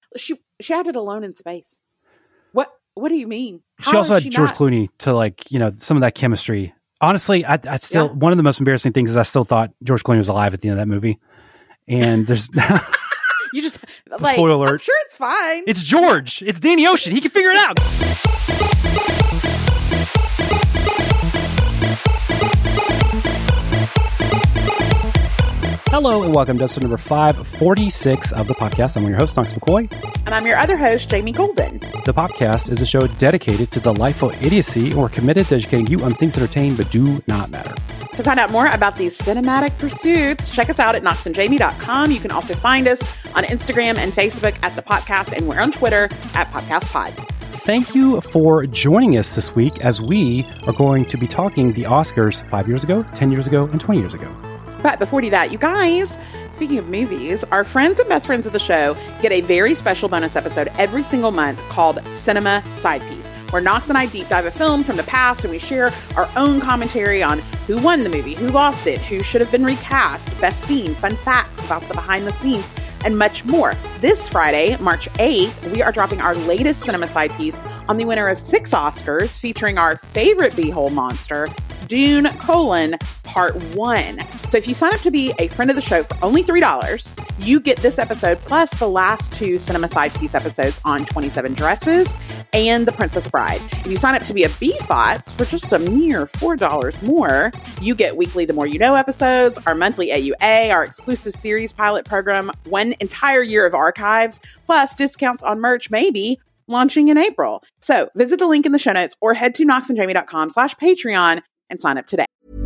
She acted alone in space. What do you mean? She also had George Clooney to like, you know, some of that chemistry. Honestly, I still, one of the most embarrassing things is I still thought George Clooney was alive at the end of that movie. And there's you just like, spoiler alert. I'm sure it's fine. It's George. It's Danny Ocean. He can figure it out. Hello and welcome to episode number 546 of the podcast. I'm your host, Knox McCoy. And I'm your other host, Jamie Golden. The podcast is a show dedicated to delightful idiocy, and we're committed to educating you on things that entertain but do not matter. To find out more about these cinematic pursuits, check us out at knoxandjamie.com. You can also find us on Instagram and Facebook at The Podcast, and we're on Twitter at PodcastPod. Thank you for joining us this week as we are going to be talking the Oscars 5 years ago, 10 years ago, and 20 years ago. But before we do that, you guys, speaking of movies, our friends and best friends of the show get a very special bonus episode every single month called Cinema Side Piece, where Knox and I deep dive a film from the past and we share our own commentary on who won the movie, who lost it, who should have been recast, best scene, fun facts about the behind the scenes, and much more. This Friday, March 8th, we are dropping our latest Cinema Side Piece on the winner of 6 Oscars, featuring our favorite B-hole monster, Dune: Part 1. So if you sign up to be a friend of the show for only $3, you get this episode plus the last 2 Cinema Side Piece episodes on 27 Dresses and The Princess Bride. If you sign up to be a BFOTS for just a mere $4 more, you get weekly The More You Know episodes, our monthly AUA, our exclusive series pilot program, 1 entire year of archives, plus discounts on merch, maybe launching in April. So visit the link in the show notes or head to knoxandjamie.com/Patreon and sign up today.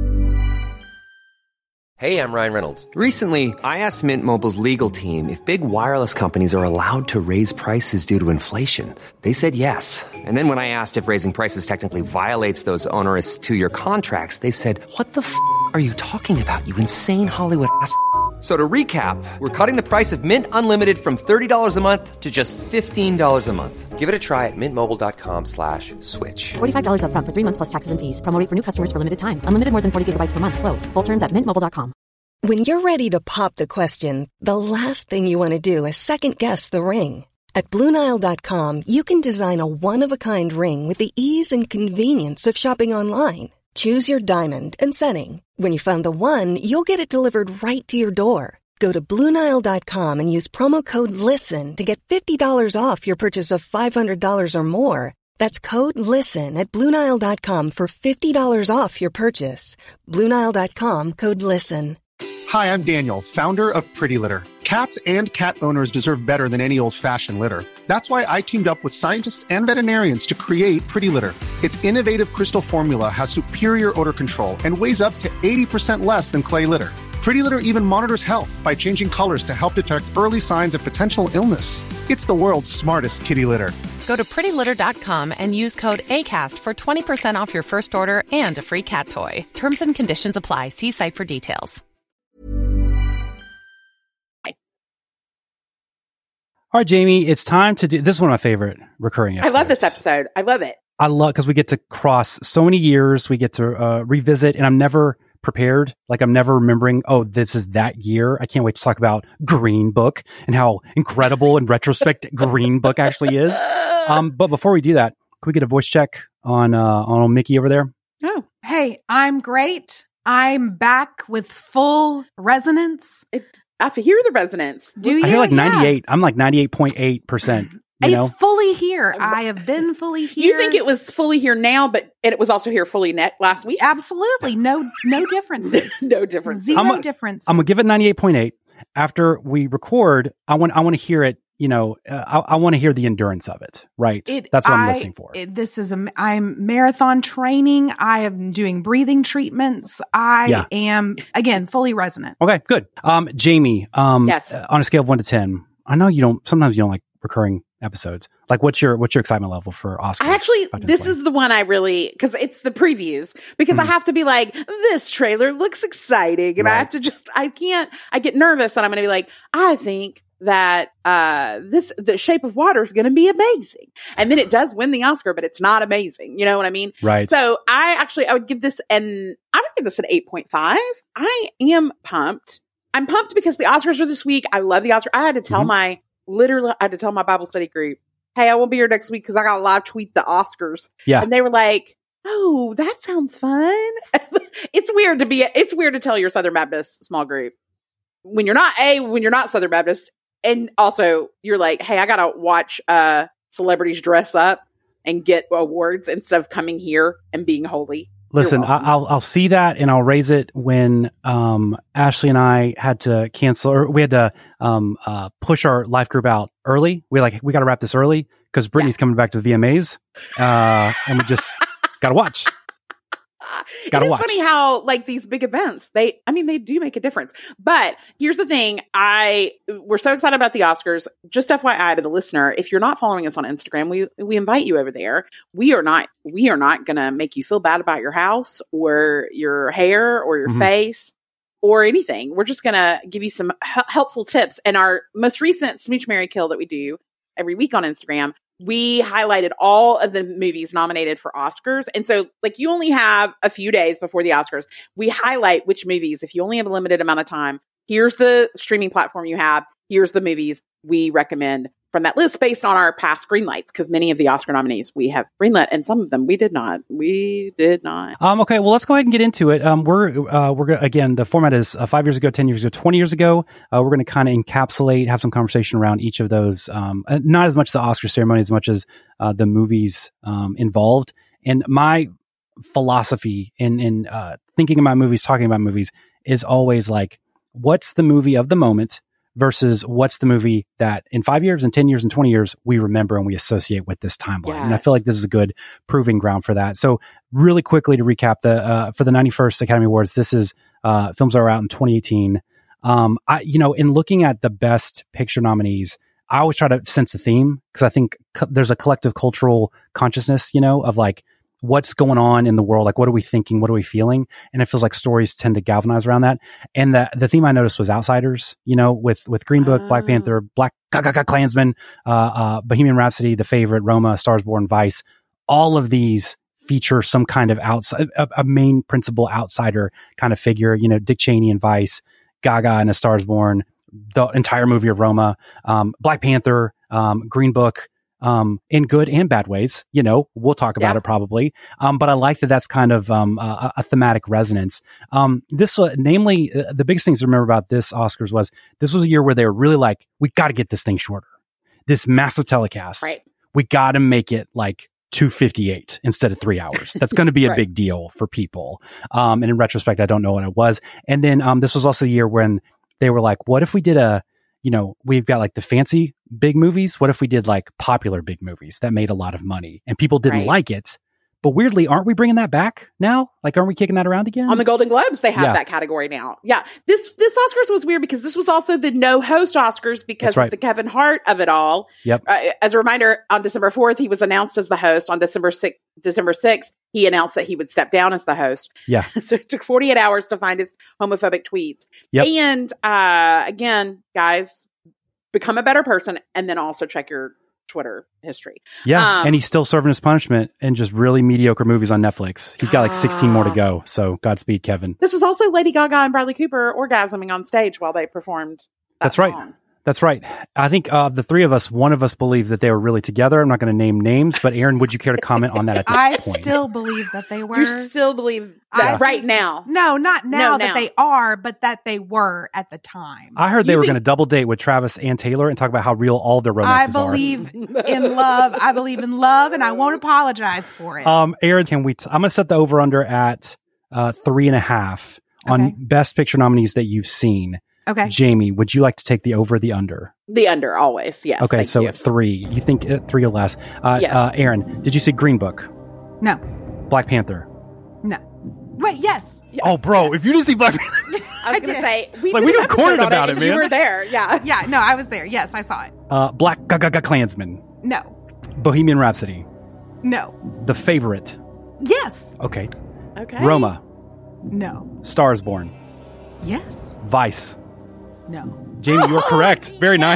Hey, I'm Ryan Reynolds. Recently, I asked Mint Mobile's legal team if big wireless companies are allowed to raise prices due to inflation. They said yes. And then when I asked if raising prices technically violates those onerous 2-year contracts, they said, "What the f*** are you talking about, you insane Hollywood ass?" So to recap, we're cutting the price of Mint Unlimited from $30 a month to just $15 a month. Give it a try at mintmobile.com/switch. $45 up front for 3 months plus taxes and fees. Promo rate for new customers for limited time. Unlimited more than 40 gigabytes per month. Slows full terms at mintmobile.com. When you're ready to pop the question, the last thing you want to do is second-guess the ring. At BlueNile.com, you can design a one-of-a-kind ring with the ease and convenience of shopping online. Choose your diamond and setting. When you find the one, you'll get it delivered right to your door. Go to BlueNile.com and use promo code LISTEN to get $50 off your purchase of $500 or more. That's code LISTEN at BlueNile.com for $50 off your purchase. BlueNile.com, code LISTEN. Hi, I'm Daniel, founder of Pretty Litter. Cats and cat owners deserve better than any old-fashioned litter. That's why I teamed up with scientists and veterinarians to create Pretty Litter. Its innovative crystal formula has superior odor control and weighs up to 80% less than clay litter. Pretty Litter even monitors health by changing colors to help detect early signs of potential illness. It's the world's smartest kitty litter. Go to prettylitter.com and use code ACAST for 20% off your first order and a free cat toy. Terms and conditions apply. See site for details. All right, Jamie, it's time to do, this is one of my favorite recurring episodes. I love this episode. I love it. I love, because we get to cross so many years, we get to revisit, and I'm never prepared. Like, I'm never remembering, oh, this is that year. I can't wait to talk about Green Book and how incredible in retrospect Green Book actually is. But before we do that, can we get a voice check on old Mickey over there? Oh, hey, I'm great. I'm back with full resonance. I hear the resonance. Do you? I hear like 98. I'm like 98.8%. It's fully here. I have been fully here. You think it was fully here now, but it was also here fully last week? Absolutely. No differences. No difference. Zero difference. I'm going to give it 98.8. After we record, I want to hear it. You know, I want to hear the endurance of it, right? That's what I'm listening for. I'm marathon training. I am doing breathing treatments. I am, again, fully resonant. Okay, good. Jamie, yes. On a scale of 1 to 10, I know sometimes you don't like recurring episodes. Like, what's your excitement level for Oscars? This is the one I really, because it's the previews, because I have to be like, this trailer looks exciting. And I have to I get nervous and I'm going to be like, I think that The Shape of Water is going to be amazing. And then it does win the Oscar, but it's not amazing. You know what I mean? Right. So I would give this an 8.5. I am pumped. I'm pumped because the Oscars are this week. I love the Oscars. I had to tell my literally I had to tell my Bible study group, hey, I won't be here next week because I got to live tweet the Oscars. Yeah. And they were like, oh, that sounds fun. It's weird to tell your Southern Baptist small group when you're not Southern Baptist. And also you're like, hey, I got to watch celebrities dress up and get awards instead of coming here and being holy. Listen, I'll see that and I'll raise it when Ashley and I had to cancel, or we had to push our life group out early. We got to wrap this early because Brittany's coming back to the VMAs, and we just got to watch. It's funny how like these big events, they do make a difference. But here's the thing. We're so excited about the Oscars. Just FYI to the listener, if you're not following us on Instagram, we invite you over there. We are not going to make you feel bad about your house or your hair or your face or anything. We're just going to give you some helpful tips. And our most recent Smooch, Marry, Kill that we do every week on Instagram, we highlighted all of the movies nominated for Oscars. And so like you only have a few days before the Oscars. We highlight which movies, if you only have a limited amount of time, here's the streaming platform you have. Here's the movies we recommend from that list based on our past greenlights. Because many of the Oscar nominees we have greenlit and some of them we did not. Okay, well, let's go ahead and get into it. We're again, the format is 5 years ago, 10 years ago, 20 years ago. We're going to kind of encapsulate, have some conversation around each of those. Not as much the Oscar ceremony as much as the movies involved. And my philosophy in thinking about movies, talking about movies, is always like, what's the movie of the moment versus what's the movie that in 5 years and 10 years and 20 years we remember and we associate with this timeline. Yes. And I feel like this is a good proving ground for that. So really quickly to recap, for the 91st Academy Awards, this is films that are out in 2018. In looking at the best picture nominees, I always try to sense a theme because I think there's a collective cultural consciousness, of like, what's going on in the world? Like, what are we thinking? What are we feeling? And it feels like stories tend to galvanize around that. And the theme I noticed was Outsiders, with Green Book, Black Panther, Black Klansman, Bohemian Rhapsody, The Favorite, Roma, Stars Born, Vice. All of these feature some kind of a main principal outsider kind of figure, Dick Cheney in Vice, Gaga in A Stars Born, the entire movie of Roma, Black Panther, Green Book, in good and bad ways, we'll talk about it probably. But I like that that's kind of, a thematic resonance. Namely, the biggest things to remember about this Oscars was this was a year where they were really like, we got to get this thing shorter. This massive telecast. Right. We got to make it like 2:58 instead of 3 hours. That's going to be a big deal for people. And in retrospect, I don't know what it was. And then, this was also the year when they were like, what if we did we've got like the fancy big movies. What if we did like popular big movies that made a lot of money and people didn't like it? But weirdly, aren't we bringing that back now? Like, aren't we kicking that around again? On the Golden Globes, they have that category now. Yeah. This Oscars was weird because this was also the no host Oscars because of the Kevin Hart of it all. Yep. As a reminder, on December 4th, he was announced as the host. On December 6th, he announced that he would step down as the host. Yeah. So it took 48 hours to find his homophobic tweets. Yep. And again, guys, become a better person and then also check your Twitter history. Yeah. And he's still serving his punishment in just really mediocre movies on Netflix. He's got like 16 more to go. So Godspeed, Kevin. This was also Lady Gaga and Bradley Cooper orgasming on stage while they performed. That's song. Right. That's right. I think the three of us, one of us believed that they were really together. I'm not going to name names, but Aaron, would you care to comment on that at this point? I still believe that they were. You still believe that right now? No, not now that they are, but that they were at the time. I heard they were going to double date with Travis and Taylor and talk about how real all their romances are. I believe in love. I believe in love, and I won't apologize for it. Aaron, I'm going to set the over under at 3.5 on Best Picture nominees that you've seen. Okay. Jamie, would you like to take the over or the under? The under, always, yes. Okay, so 3. You think 3 or less. Yes. Aaron, did you see Green Book? No. Black Panther? No. Wait, yes. Oh, bro, if you didn't see Black Panther... I was going to say... We recorded about it, man. You were there, yeah. Yeah, no, I was there. Yes, I saw it. Black Klansman? No. Bohemian Rhapsody? No. The Favorite? Yes. Okay. Roma? No. Stars Born? Yes. Vice? No. Jamie, you were correct. Very nice.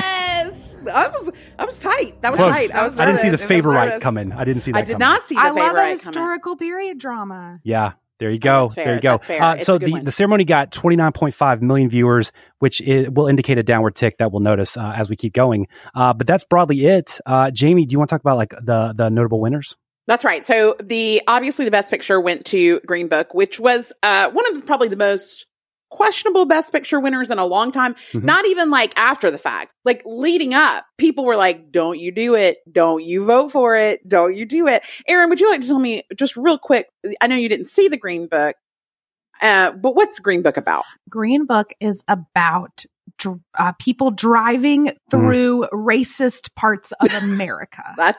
I was tight. That was close. tight. I didn't see The Favorite coming. I didn't see that coming. I did not see The Favorite I love a historical period drama. Yeah. There you go. There you go. So the ceremony got 29.5 million viewers, which will indicate a downward tick that we'll notice as we keep going. But that's broadly it. Jamie, do you want to talk about like the notable winners? That's right. So obviously the Best Picture went to Green Book, which was one of probably the most questionable Best Picture winners in a long time. Mm-hmm. Not even like after the fact, like leading up, people were like, don't you do it. Don't you vote for it. Don't you do it. Aaron, would you like to tell me just real quick? I know you didn't see the Green Book, but what's Green Book about? Green Book is about people driving through racist parts of America. That's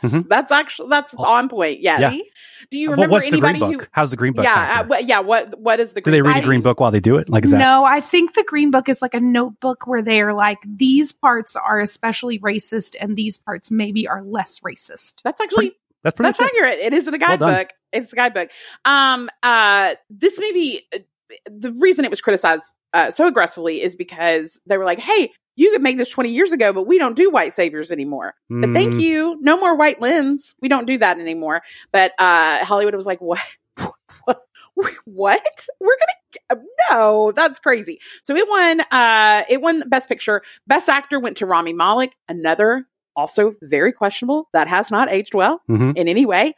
on point. Yes. Yeah. Do you remember anybody who? How's the Green Book? What is the? Do they read the Green Book while they do it? Like, is that? No, I think the Green Book is like a notebook where they are like, these parts are especially racist, and these parts maybe are less racist. That's actually that's accurate. It isn't a guidebook. It's a guidebook. This movie, the reason it was criticized so aggressively is because they were like, hey, you could make this 20 years ago, but we don't do white saviors anymore. But thank you. No more white Lyns. We don't do that anymore. But Hollywood was like, what? What? No, that's crazy. So it won Best Picture. Best Actor went to Rami Malek, another also very questionable. That has not aged well in any way.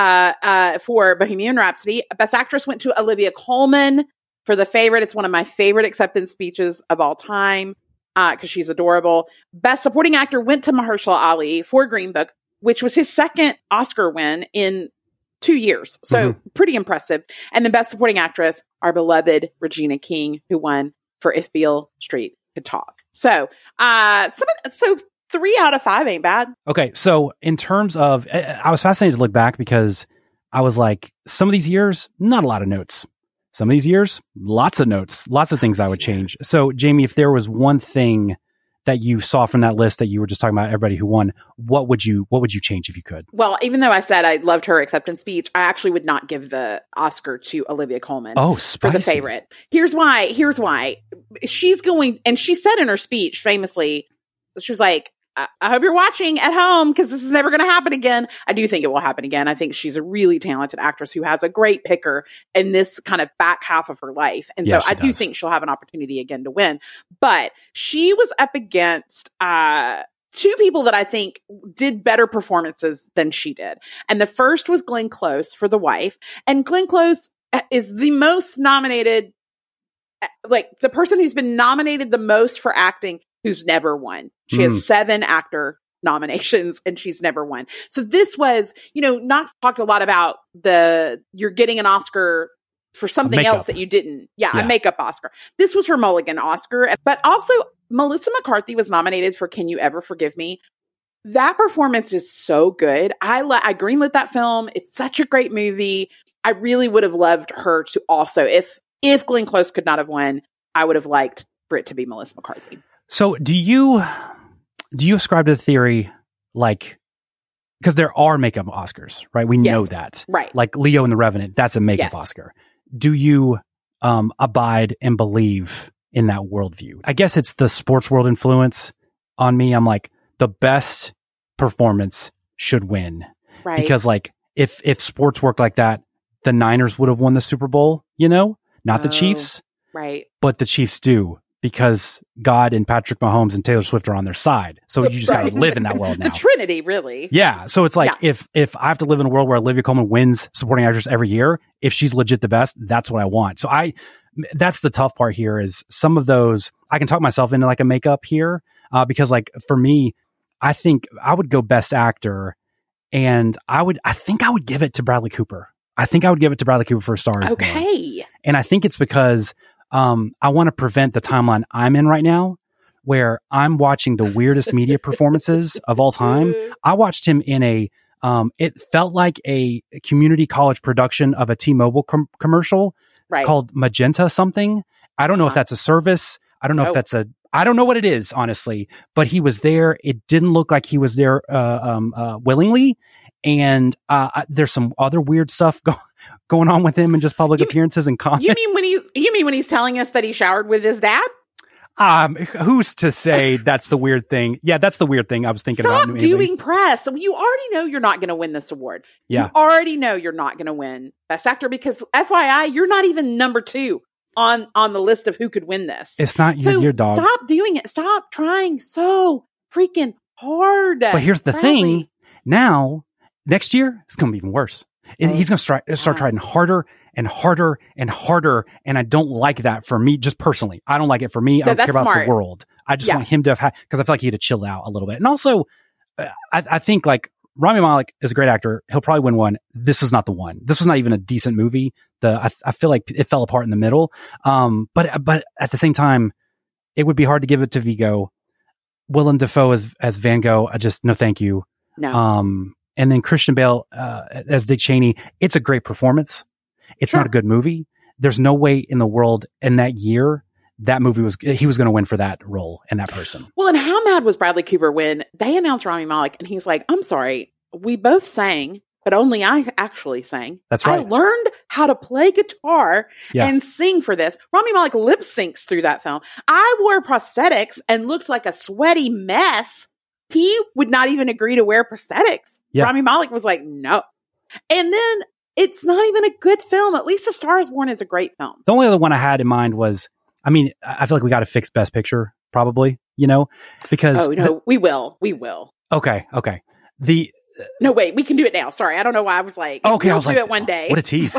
For Bohemian Rhapsody. Best Actress went to Olivia Colman for The Favorite. It's one of my favorite acceptance speeches of all time because she's adorable. Best Supporting Actor went to Mahershala Ali for Green Book, which was his second Oscar win in 2 years. So pretty impressive. And the Best Supporting Actress, our beloved Regina King, who won for If Beale Street Could Talk. So, 3 out of 5 ain't bad. Okay. So in terms of, I was fascinated to look back because I was like, some of these years, not a lot of notes. Some of these years, lots of notes, lots of things I would change. So Jamie, if there was one thing that you saw from that list that you were just talking about everybody who won, what would you change if you could? Well, even though I said I loved her acceptance speech, I actually would not give the Oscar to Olivia Colman for The Favorite. Here's why. She's going, and she said in her speech famously, she was like, I hope you're watching at home because this is never going to happen again. I do think it will happen again. I think she's a really talented actress who has a great picker in this kind of back half of her life. And so I do think she'll have an opportunity again to win. But she was up against two people that I think did better performances than she did. And the first was Glenn Close for The Wife. And Glenn Close is the most nominated, like the person who's been nominated the most for acting who's never won. She has 7 actor nominations and she's never won. So this was, Knox talked a lot about you're getting an Oscar for something else that you didn't. Yeah, a makeup Oscar. This was her Mulligan Oscar. But also Melissa McCarthy was nominated for Can You Ever Forgive Me? That performance is so good. I greenlit that film. It's such a great movie. I really would have loved her to also, if Glenn Close could not have won, I would have liked for it to be Melissa McCarthy. So do you ascribe to the theory, like, because there are makeup Oscars, right? We know that. Right. Like Leo and the Revenant, that's a makeup Oscar. Do you abide and believe in that worldview? I guess it's the sports world influence on me. I'm like, the best performance should win. Right. Because like, if sports worked like that, the Niners would have won the Super Bowl, not the Chiefs. Right. But the Chiefs do. Because God and Patrick Mahomes and Taylor Swift are on their side. So you just got to live in that world now. The Trinity, really. Yeah. So it's like, if I have to live in a world where Olivia Colman wins supporting actress every year, if she's legit the best, that's what I want. So that's the tough part here is some of those, I can talk myself into like a makeup here. Because like for me, I think I would go best actor and I think I would give it to Bradley Cooper. I think I would give it to Bradley Cooper for A Star Is Born. Okay. And I think it's because I want to prevent the timeline I'm in right now where I'm watching the weirdest media performances of all time. I watched him in it felt like a community college production of a T-Mobile commercial called Magenta something. I don't know if that's a service. I don't know if I don't know what it is, honestly, but he was there. It didn't look like he was there willingly. And there's some other weird stuff going on with him in just public appearances and comments. You mean when he's telling us that he showered with his dad? Who's to say that's the weird thing? Yeah, that's the weird thing I was thinking about. Stop doing press. You already know you're not going to win this award. Yeah. You already know you're not going to win Best Actor because, FYI, you're not even number 2 on the list of who could win this. It's not your dog. Stop doing it. Stop trying so freaking hard. But here's the thing. Now, next year, it's going to be even worse. He's going to start trying harder and harder and harder. And I don't like that for me, just personally. I don't like it for me. I don't care about the world. I just want him to have, because I feel like he had to chill out a little bit. And also, I think like Rami Malek is a great actor. He'll probably win one. This was not the one. This was not even a decent movie. I feel like it fell apart in the middle. But at the same time, it would be hard to give it to Viggo. Willem Dafoe as Van Gogh. No, thank you. No. And then Christian Bale as Dick Cheney. It's a great performance. It's not a good movie. There's no way in the world in that year that movie he was going to win for that role and that person. Well, and how mad was Bradley Cooper when they announced Rami Malek and he's like, I'm sorry, we both sang, but only I actually sang. That's right. I learned how to play guitar and sing for this. Rami Malek lip syncs through that film. I wore prosthetics and looked like a sweaty mess. He would not even agree to wear prosthetics. Yeah. Rami Malek was like, no. And then it's not even a good film. At least A Star is Born is a great film. The only other one I had in mind was, I feel like we got to fix Best Picture, probably, because... Oh, no, we will. Okay. No, wait, we can do it now. Sorry, I don't know why I was like, okay, we'll do it one day. What a tease.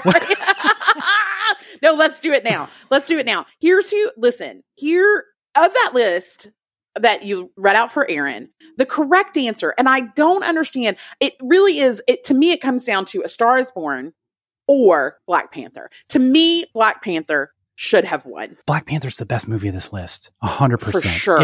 No, let's do it now. Here's here of that list that you read out for Aaron, the correct answer, and I don't understand, it really is, to me, it comes down to A Star is Born or Black Panther. To me, Black Panther should have won. Black Panther's the best movie of this list. 100%. For sure.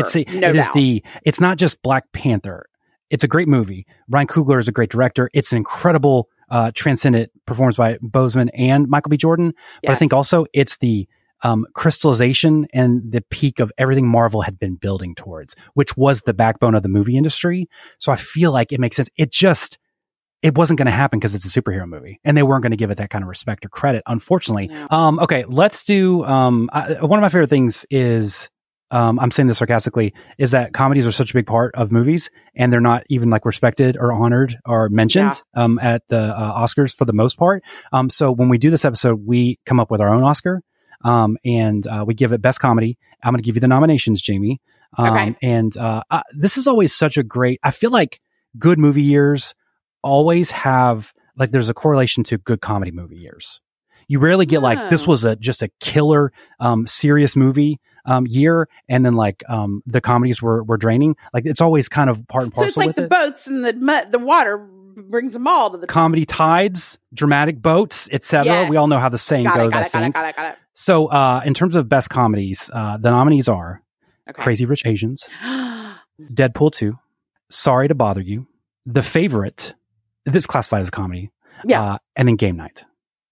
It's not just Black Panther. It's a great movie. Ryan Coogler is a great director. It's an incredible, transcendent performance by Boseman and Michael B. Jordan. But I think also it's the crystallization and the peak of everything Marvel had been building towards, which was the backbone of the movie industry. So I feel like it makes sense. It wasn't going to happen because it's a superhero movie and they weren't going to give it that kind of respect or credit, unfortunately. No. Okay, let's do, one of my favorite things is, I'm saying this sarcastically, is that comedies are such a big part of movies and they're not even like respected or honored or mentioned, at the Oscars for the most part. So when we do this episode, we come up with our own Oscar, and we give it Best Comedy. I'm going to give you the nominations, Jamie. Okay. And this is always such a great, I feel like good movie years always have, like, there's a correlation to good comedy movie years. You rarely get like, this was just a killer, serious movie, year. And then like, the comedies were draining. Like, it's always kind of part and parcel. So it's like the boats and the water brings them all to the comedy tides, dramatic boats, etc. Yes. We all know how the saying goes. Got it. So, in terms of best comedies, the nominees are Crazy Rich Asians, Deadpool 2, Sorry to Bother You, The Favorite. This is classified as a comedy. Yeah. And then Game Night.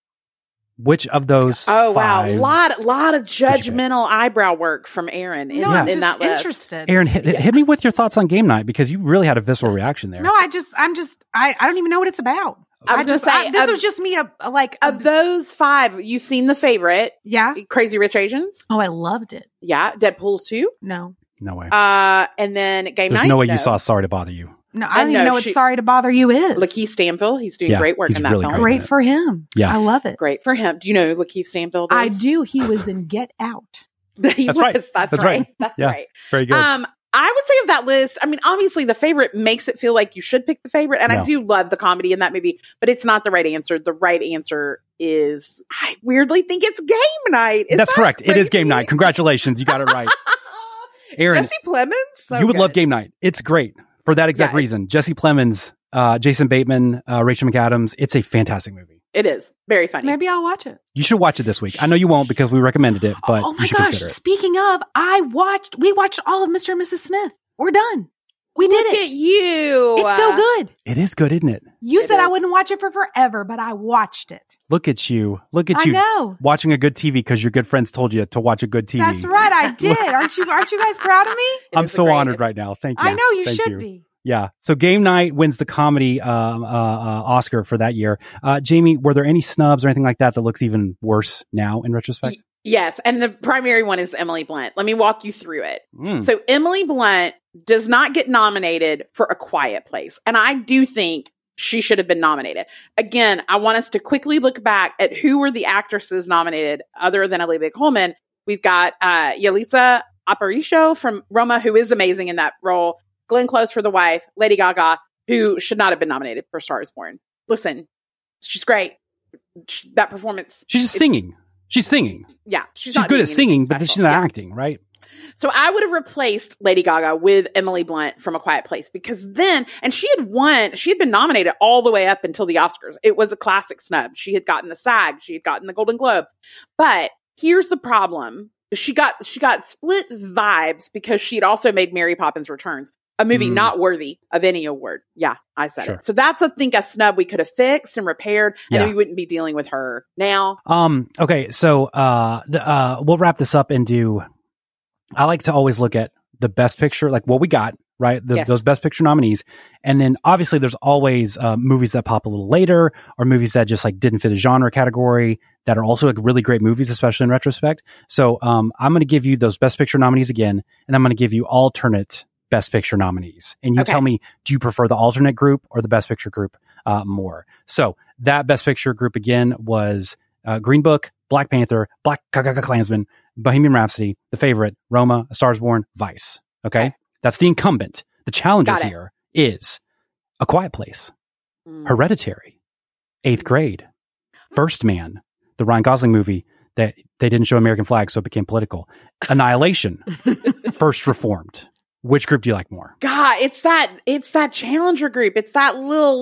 Which of those? Oh, wow. Lot of judgmental eyebrow work from Aaron in that list. Interested. Aaron, hit me with your thoughts on Game Night, because you really had a visceral reaction there. No, I don't even know what it's about. This was just me of those 5, you've seen The Favorite. Yeah. Crazy Rich Asians. Oh, I loved it. Yeah. Deadpool 2. No way. And then Game Night. There's no way you saw Sorry to Bother You. No, I don't even know what Sorry to Bother You is. Lakeith Stanfield, he's doing great work in that film. Great for him. Yeah. I love it. Great for him. Do you know who Lakeith Stanfield is? I do. He was in Get Out. That's right. That's right. Very good. I would say of that list, I mean, obviously The Favorite makes it feel like you should pick The Favorite. And I do love the comedy in that movie, but it's not the right answer. The right answer is, I weirdly think it's Game Night. That's correct. Crazy? It is Game Night. Congratulations. You got it right. Aaron, Jesse Plemons? You would love Game Night. It's great. For that exact reason. Jesse Plemons, Jason Bateman, Rachel McAdams. It's a fantastic movie. It is. Very funny. Maybe I'll watch it. You should watch it this week. I know you won't because we recommended it, but oh my you should gosh, consider it. Speaking of, we watched all of Mr. and Mrs. Smith. We're done. We did it. Look at you. It's so good. It is good, isn't it? You said I wouldn't watch it for forever, but I watched it. Look at you. I know. Watching a good TV because your good friends told you to watch a good TV. That's right. I did. Aren't you guys proud of me? I'm so honored right now. Thank you. I know you should be. Yeah. So Game Night wins the comedy Oscar for that year. Jamie, were there any snubs or anything like that looks even worse now in retrospect? Yes. And the primary one is Emily Blunt. Let me walk you through it. So Emily Blunt does not get nominated for A Quiet Place. And I do think she should have been nominated. Again, I want us to quickly look back at who were the actresses nominated other than Olivia Colman. We've got Yalitza Aparicio from Roma, who is amazing in that role. Glenn Close for The Wife. Lady Gaga, who should not have been nominated for Star is Born. Listen, she's great. That performance. She's singing. She's singing. Yeah. She's good at singing, but she's not acting, right? So I would have replaced Lady Gaga with Emily Blunt from A Quiet Place because then, and she had been nominated all the way up until the Oscars. It was a classic snub. She had gotten the SAG. She had gotten the Golden Globe. But here's the problem. She got split vibes because she had also made Mary Poppins Returns, a movie not worthy of any award. Yeah, I said it. So that's, I think, a snub we could have fixed and repaired, and then we wouldn't be dealing with her now. Okay, so we'll wrap this up and do. I like to always look at the best picture, like what we got, right? Those best picture nominees. And then obviously there's always movies that pop a little later or movies that just like didn't fit a genre category that are also like really great movies, especially in retrospect. So I'm going to give you those best picture nominees again, and I'm going to give you alternate best picture nominees. And you tell me, do you prefer the alternate group or the best picture group more? So that best picture group again was Green Book, Black Panther, Black Klansman, Bohemian Rhapsody, The Favorite, Roma, A Star is Born, Vice. Okay? That's the incumbent. The challenger here is A Quiet Place, Hereditary, Eighth Grade, First Man, the Ryan Gosling movie that they didn't show American flag, so it became political, Annihilation, First Reformed. Which group do you like more? God, it's that challenger group. It's that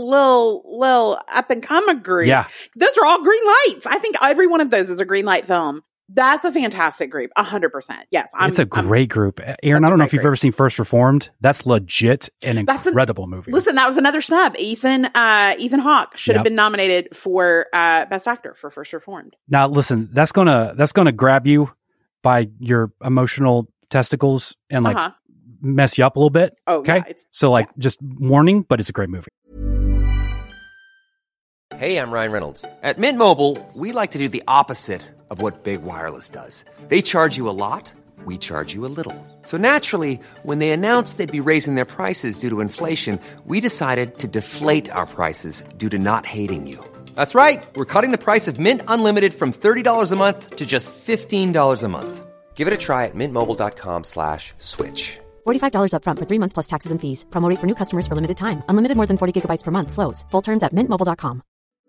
little up and coming group. Yeah. Those are all green lights. I think every one of those is a green light film. That's a fantastic group. 100%. Yes. It's a great group. Aaron, I don't know if you've ever seen First Reformed. That's legit an incredible movie. Listen, that was another snub. Ethan Hawke should have been nominated for Best Actor for First Reformed. Now, listen, that's gonna grab you by your emotional testicles and mess you up a little bit. Oh, okay. Yeah, so just warning, but it's a great movie. Hey, I'm Ryan Reynolds. At Mint Mobile, we like to do the opposite of what Big Wireless does. They charge you a lot, we charge you a little. So naturally, when they announced they'd be raising their prices due to inflation, we decided to deflate our prices due to not hating you. That's right. We're cutting the price of Mint Unlimited from $30 a month to just $15 a month. Give it a try at mintmobile.com/switch. $45 up front for 3 months plus taxes and fees. Promo rate for new customers for limited time. Unlimited more than 40 gigabytes per month. Slows full terms at mintmobile.com.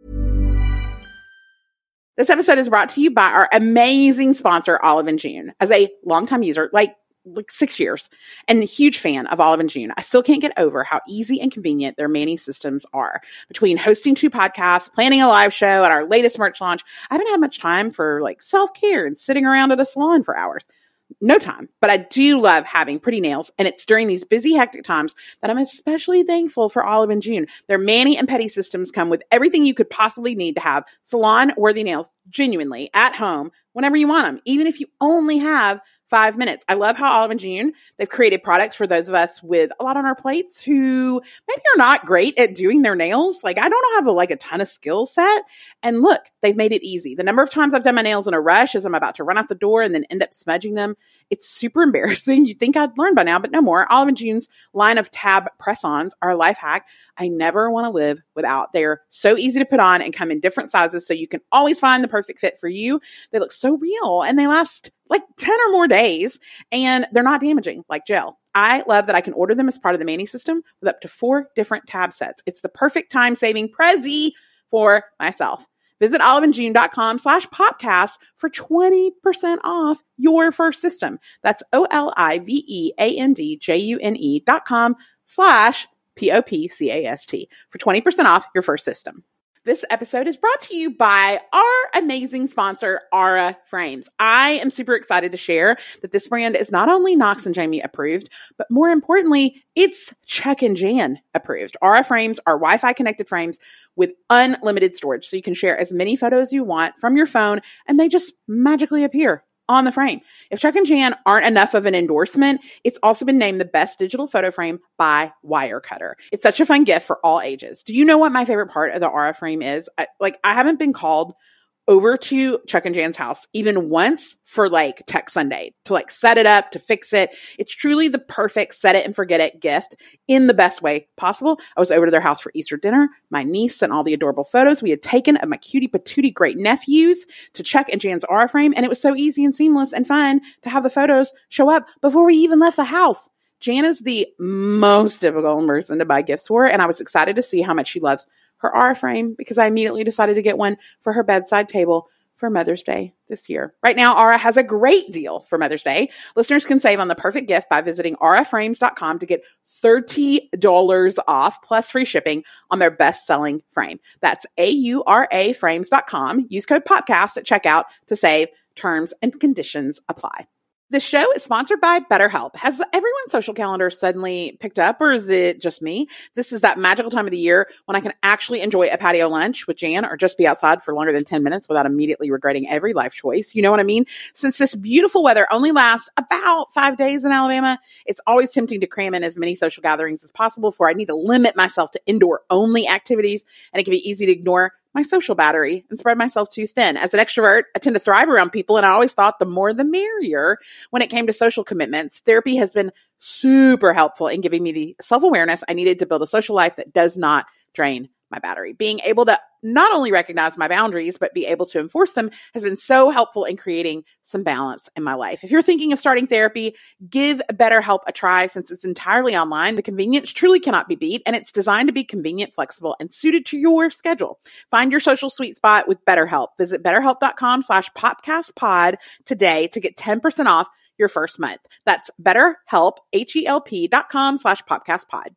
This episode is brought to you by our amazing sponsor, Olive & June. As a longtime user, like 6 years, and a huge fan of Olive & June, I still can't get over how easy and convenient their Manny systems are. Between hosting 2 podcasts, planning a live show, and our latest merch launch, I haven't had much time for self-care and sitting around at a salon for hours. No time, but I do love having pretty nails, and it's during these busy, hectic times that I'm especially thankful for Olive & June. Their Mani and Pedi systems come with everything you could possibly need to have salon-worthy nails genuinely at home whenever you want them, even if you only have 5 minutes. I love how Olive & June, they've created products for those of us with a lot on our plates who maybe are not great at doing their nails. I don't have a ton of skill set. And look, they've made it easy. The number of times I've done my nails in a rush as I'm about to run out the door and then end up smudging them, it's super embarrassing. You'd think I'd learned by now, but no more. Olive & June's line of tab press-ons are a life hack I never want to live without. They're so easy to put on and come in different sizes, so you can always find the perfect fit for you. They look so real, and they last 10 or more days, and they're not damaging like gel. I love that I can order them as part of the Mani system with up to 4 different tab sets. It's the perfect time-saving Prezi for myself. Visit oliveandjune.com/popcast for 20% off your first system. That's oliveandjune.com/popcast for 20% off your first system. This episode is brought to you by our amazing sponsor, Aura Frames. I am super excited to share that this brand is not only Knox and Jamie approved, but more importantly, it's Chuck and Jan approved. Aura Frames are Wi-Fi connected frames with unlimited storage, so you can share as many photos you want from your phone, and they just magically appear on the frame. If Chuck and Jan aren't enough of an endorsement, it's also been named the best digital photo frame by Wirecutter. It's such a fun gift for all ages. Do you know what my favorite part of the Aura frame is? I haven't been called over to Chuck and Jan's house even once for like Tech Sunday to like set it up, to fix it. It's truly the perfect set it and forget it gift in the best way possible. I was over to their house for Easter dinner. My niece sent all the adorable photos we had taken of my cutie patootie great nephews to Chuck and Jan's Aura frame. And it was so easy and seamless and fun to have the photos show up before we even left the house. Jan is the most difficult person to buy gifts for, and I was excited to see how much she loves her Aura frame because I immediately decided to get one for her bedside table for Mother's Day this year. Right now, Aura has a great deal for Mother's Day. Listeners can save on the perfect gift by visiting auraframes.com to get $30 off plus free shipping on their best-selling frame. That's auraframes.com. Use code PODCAST at checkout to save. Terms and conditions apply. The show is sponsored by BetterHelp. Has everyone's social calendar suddenly picked up, or is it just me? This is that magical time of the year when I can actually enjoy a patio lunch with Jan or just be outside for longer than 10 minutes without immediately regretting every life choice. You know what I mean? Since this beautiful weather only lasts about 5 days in Alabama, it's always tempting to cram in as many social gatherings as possible, for I need to limit myself to indoor-only activities, and it can be easy to ignore my social battery and spread myself too thin. As an extrovert, I tend to thrive around people, and I always thought the more the merrier when it came to social commitments. Therapy has been super helpful in giving me the self-awareness I needed to build a social life that does not drain my battery. Being able to not only recognize my boundaries, but be able to enforce them has been so helpful in creating some balance in my life. If you're thinking of starting therapy, give BetterHelp a try. Since it's entirely online, the convenience truly cannot be beat, and it's designed to be convenient, flexible, and suited to your schedule. Find your social sweet spot with BetterHelp. Visit BetterHelp.com/PopcastPod today to get 10% off your first month. That's BetterHelp, HELP.com/PopcastPod.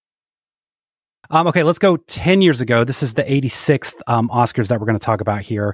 Okay, let's go 10 years ago. This is the 86th Oscars that we're going to talk about here.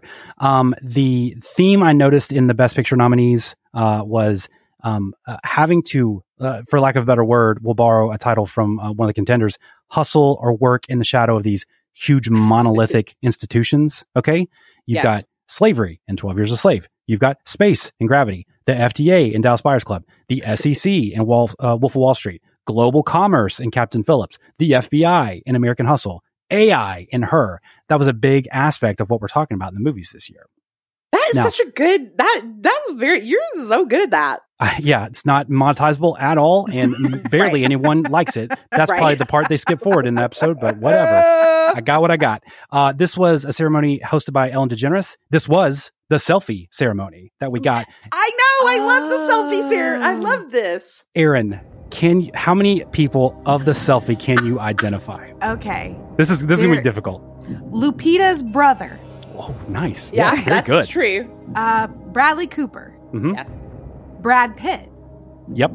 The theme I noticed in the Best Picture nominees was having to, for lack of a better word, we'll borrow a title from one of the contenders, hustle or work in the shadow of these huge monolithic institutions. Okay? You've got slavery in 12 Years a Slave. You've got space in Gravity, the FDA in Dallas Buyers Club, the SEC in Wolf of Wall Street, global commerce in Captain Phillips, the FBI in American Hustle, AI in Her. That was a big aspect of what we're talking about in the movies this year. That is such a good, that was very, you're so good at that. Yeah, it's not monetizable at all, and barely anyone likes it. That's probably the part they skip forward in the episode, but whatever. I got what I got. This was a ceremony hosted by Ellen DeGeneres. This was the selfie ceremony that we got. I know. I love the selfie ceremony. I love this. Aaron, how many people of the selfie can you identify? Okay. This is going to be difficult. Lupita's brother. Oh, nice. Yeah, yes, very that's good. True. Bradley Cooper. Mm-hmm. Yes. Brad Pitt. Yep.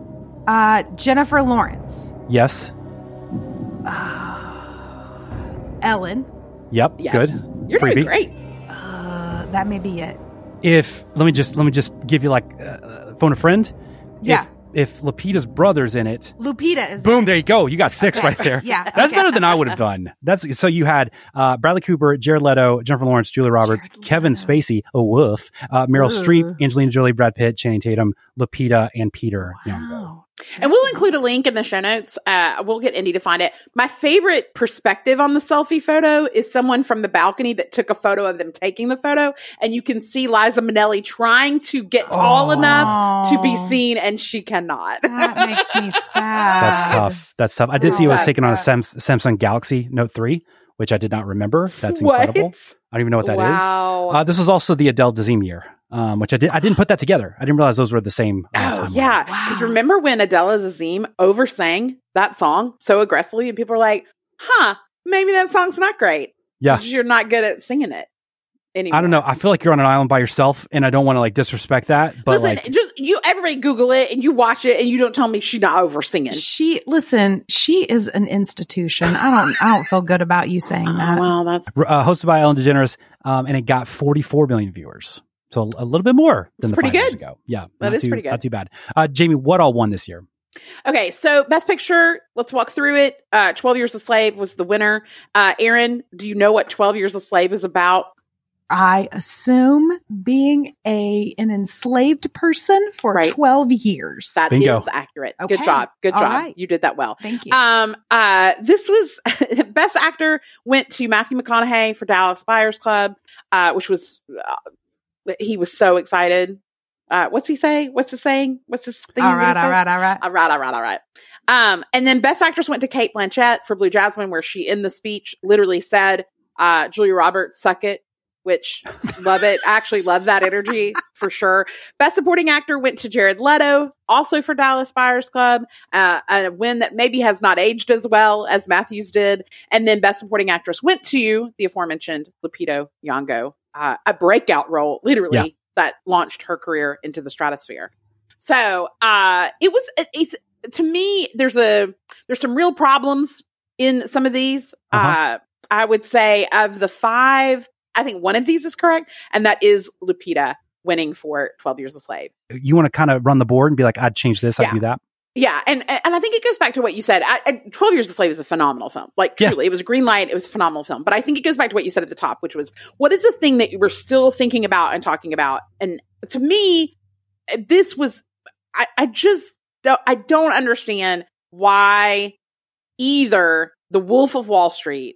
Jennifer Lawrence. Yes. Ellen. Yep. Yes. Good. You're doing great. That may be it. Let me just give you like phone a friend. Yeah. If Lupita's brother's in it, Lupita is. Boom! There you go. You got 6 right there. Yeah, that's better than I would have done. So you had Bradley Cooper, Jared Leto, Jennifer Lawrence, Julia Roberts, Kevin Spacey, Meryl Streep, Angelina Jolie, Brad Pitt, Channing Tatum, Lupita, and Peter Youngberg. And we'll include a link in the show notes. We'll get Indy to find it. My favorite perspective on the selfie photo is someone from the balcony that took a photo of them taking the photo. And you can see Liza Minnelli trying to get tall enough to be seen, and she cannot. That makes me sad. That's tough. I did see it was taken on a Samsung Galaxy Note 3, which I did not remember. That's incredible. I don't even know what that is. This was also the Adele Dazeem year. Which I didn't put that together. I didn't realize those were the same. Yeah. Because remember when Adele Dazeem oversang that song so aggressively, and people were like, maybe that song's not great. Yeah. You're not good at singing it anymore. I don't know. I feel like you're on an island by yourself, and I don't want to like disrespect that. But listen, everybody Google it and you watch it, and you don't tell me she's not oversinging. She is an institution. I don't feel good about you saying that. Well, that's hosted by Ellen DeGeneres, and it got 44 million viewers. So a little bit more than pretty 5 years good. ago. Yeah. That is pretty good. Not too bad. Jamie, what all won this year? Okay, so Best Picture, let's walk through it. 12 Years a Slave was the winner. Aaron, do you know what 12 Years a Slave is about? I assume being an enslaved person for 12 years. That Bingo. is accurate. Okay. Good job. Good All job. right. You did that well. Thank you. This was Best Actor went to Matthew McConaughey for Dallas Buyers Club, which was he was so excited. What's he say? What's the saying? What's this thing? All right. And then Best Actress went to Cate Blanchett for Blue Jasmine, where she in the speech literally said, Julia Roberts, suck it, which love it. I actually love that energy for sure. Best Supporting Actor went to Jared Leto, also for Dallas Buyers Club, a win that maybe has not aged as well as Matthews did. And then Best Supporting Actress went to the aforementioned Lupita Nyong'o, a breakout role, literally, that launched her career into the stratosphere. So it's to me, there's some real problems in some of these. I would say of the 5, I think one of these is correct, and that is Lupita winning for 12 Years a Slave. You want to kind of run the board and be like, I'd change this, I'd do that. Yeah, and I think it goes back to what you said. 12 Years a Slave is a phenomenal film. Like, truly, it was a green light. It was a phenomenal film. But I think it goes back to what you said at the top, which was, what is the thing that you were still thinking about and talking about? And to me, this was, I don't understand why either The Wolf of Wall Street,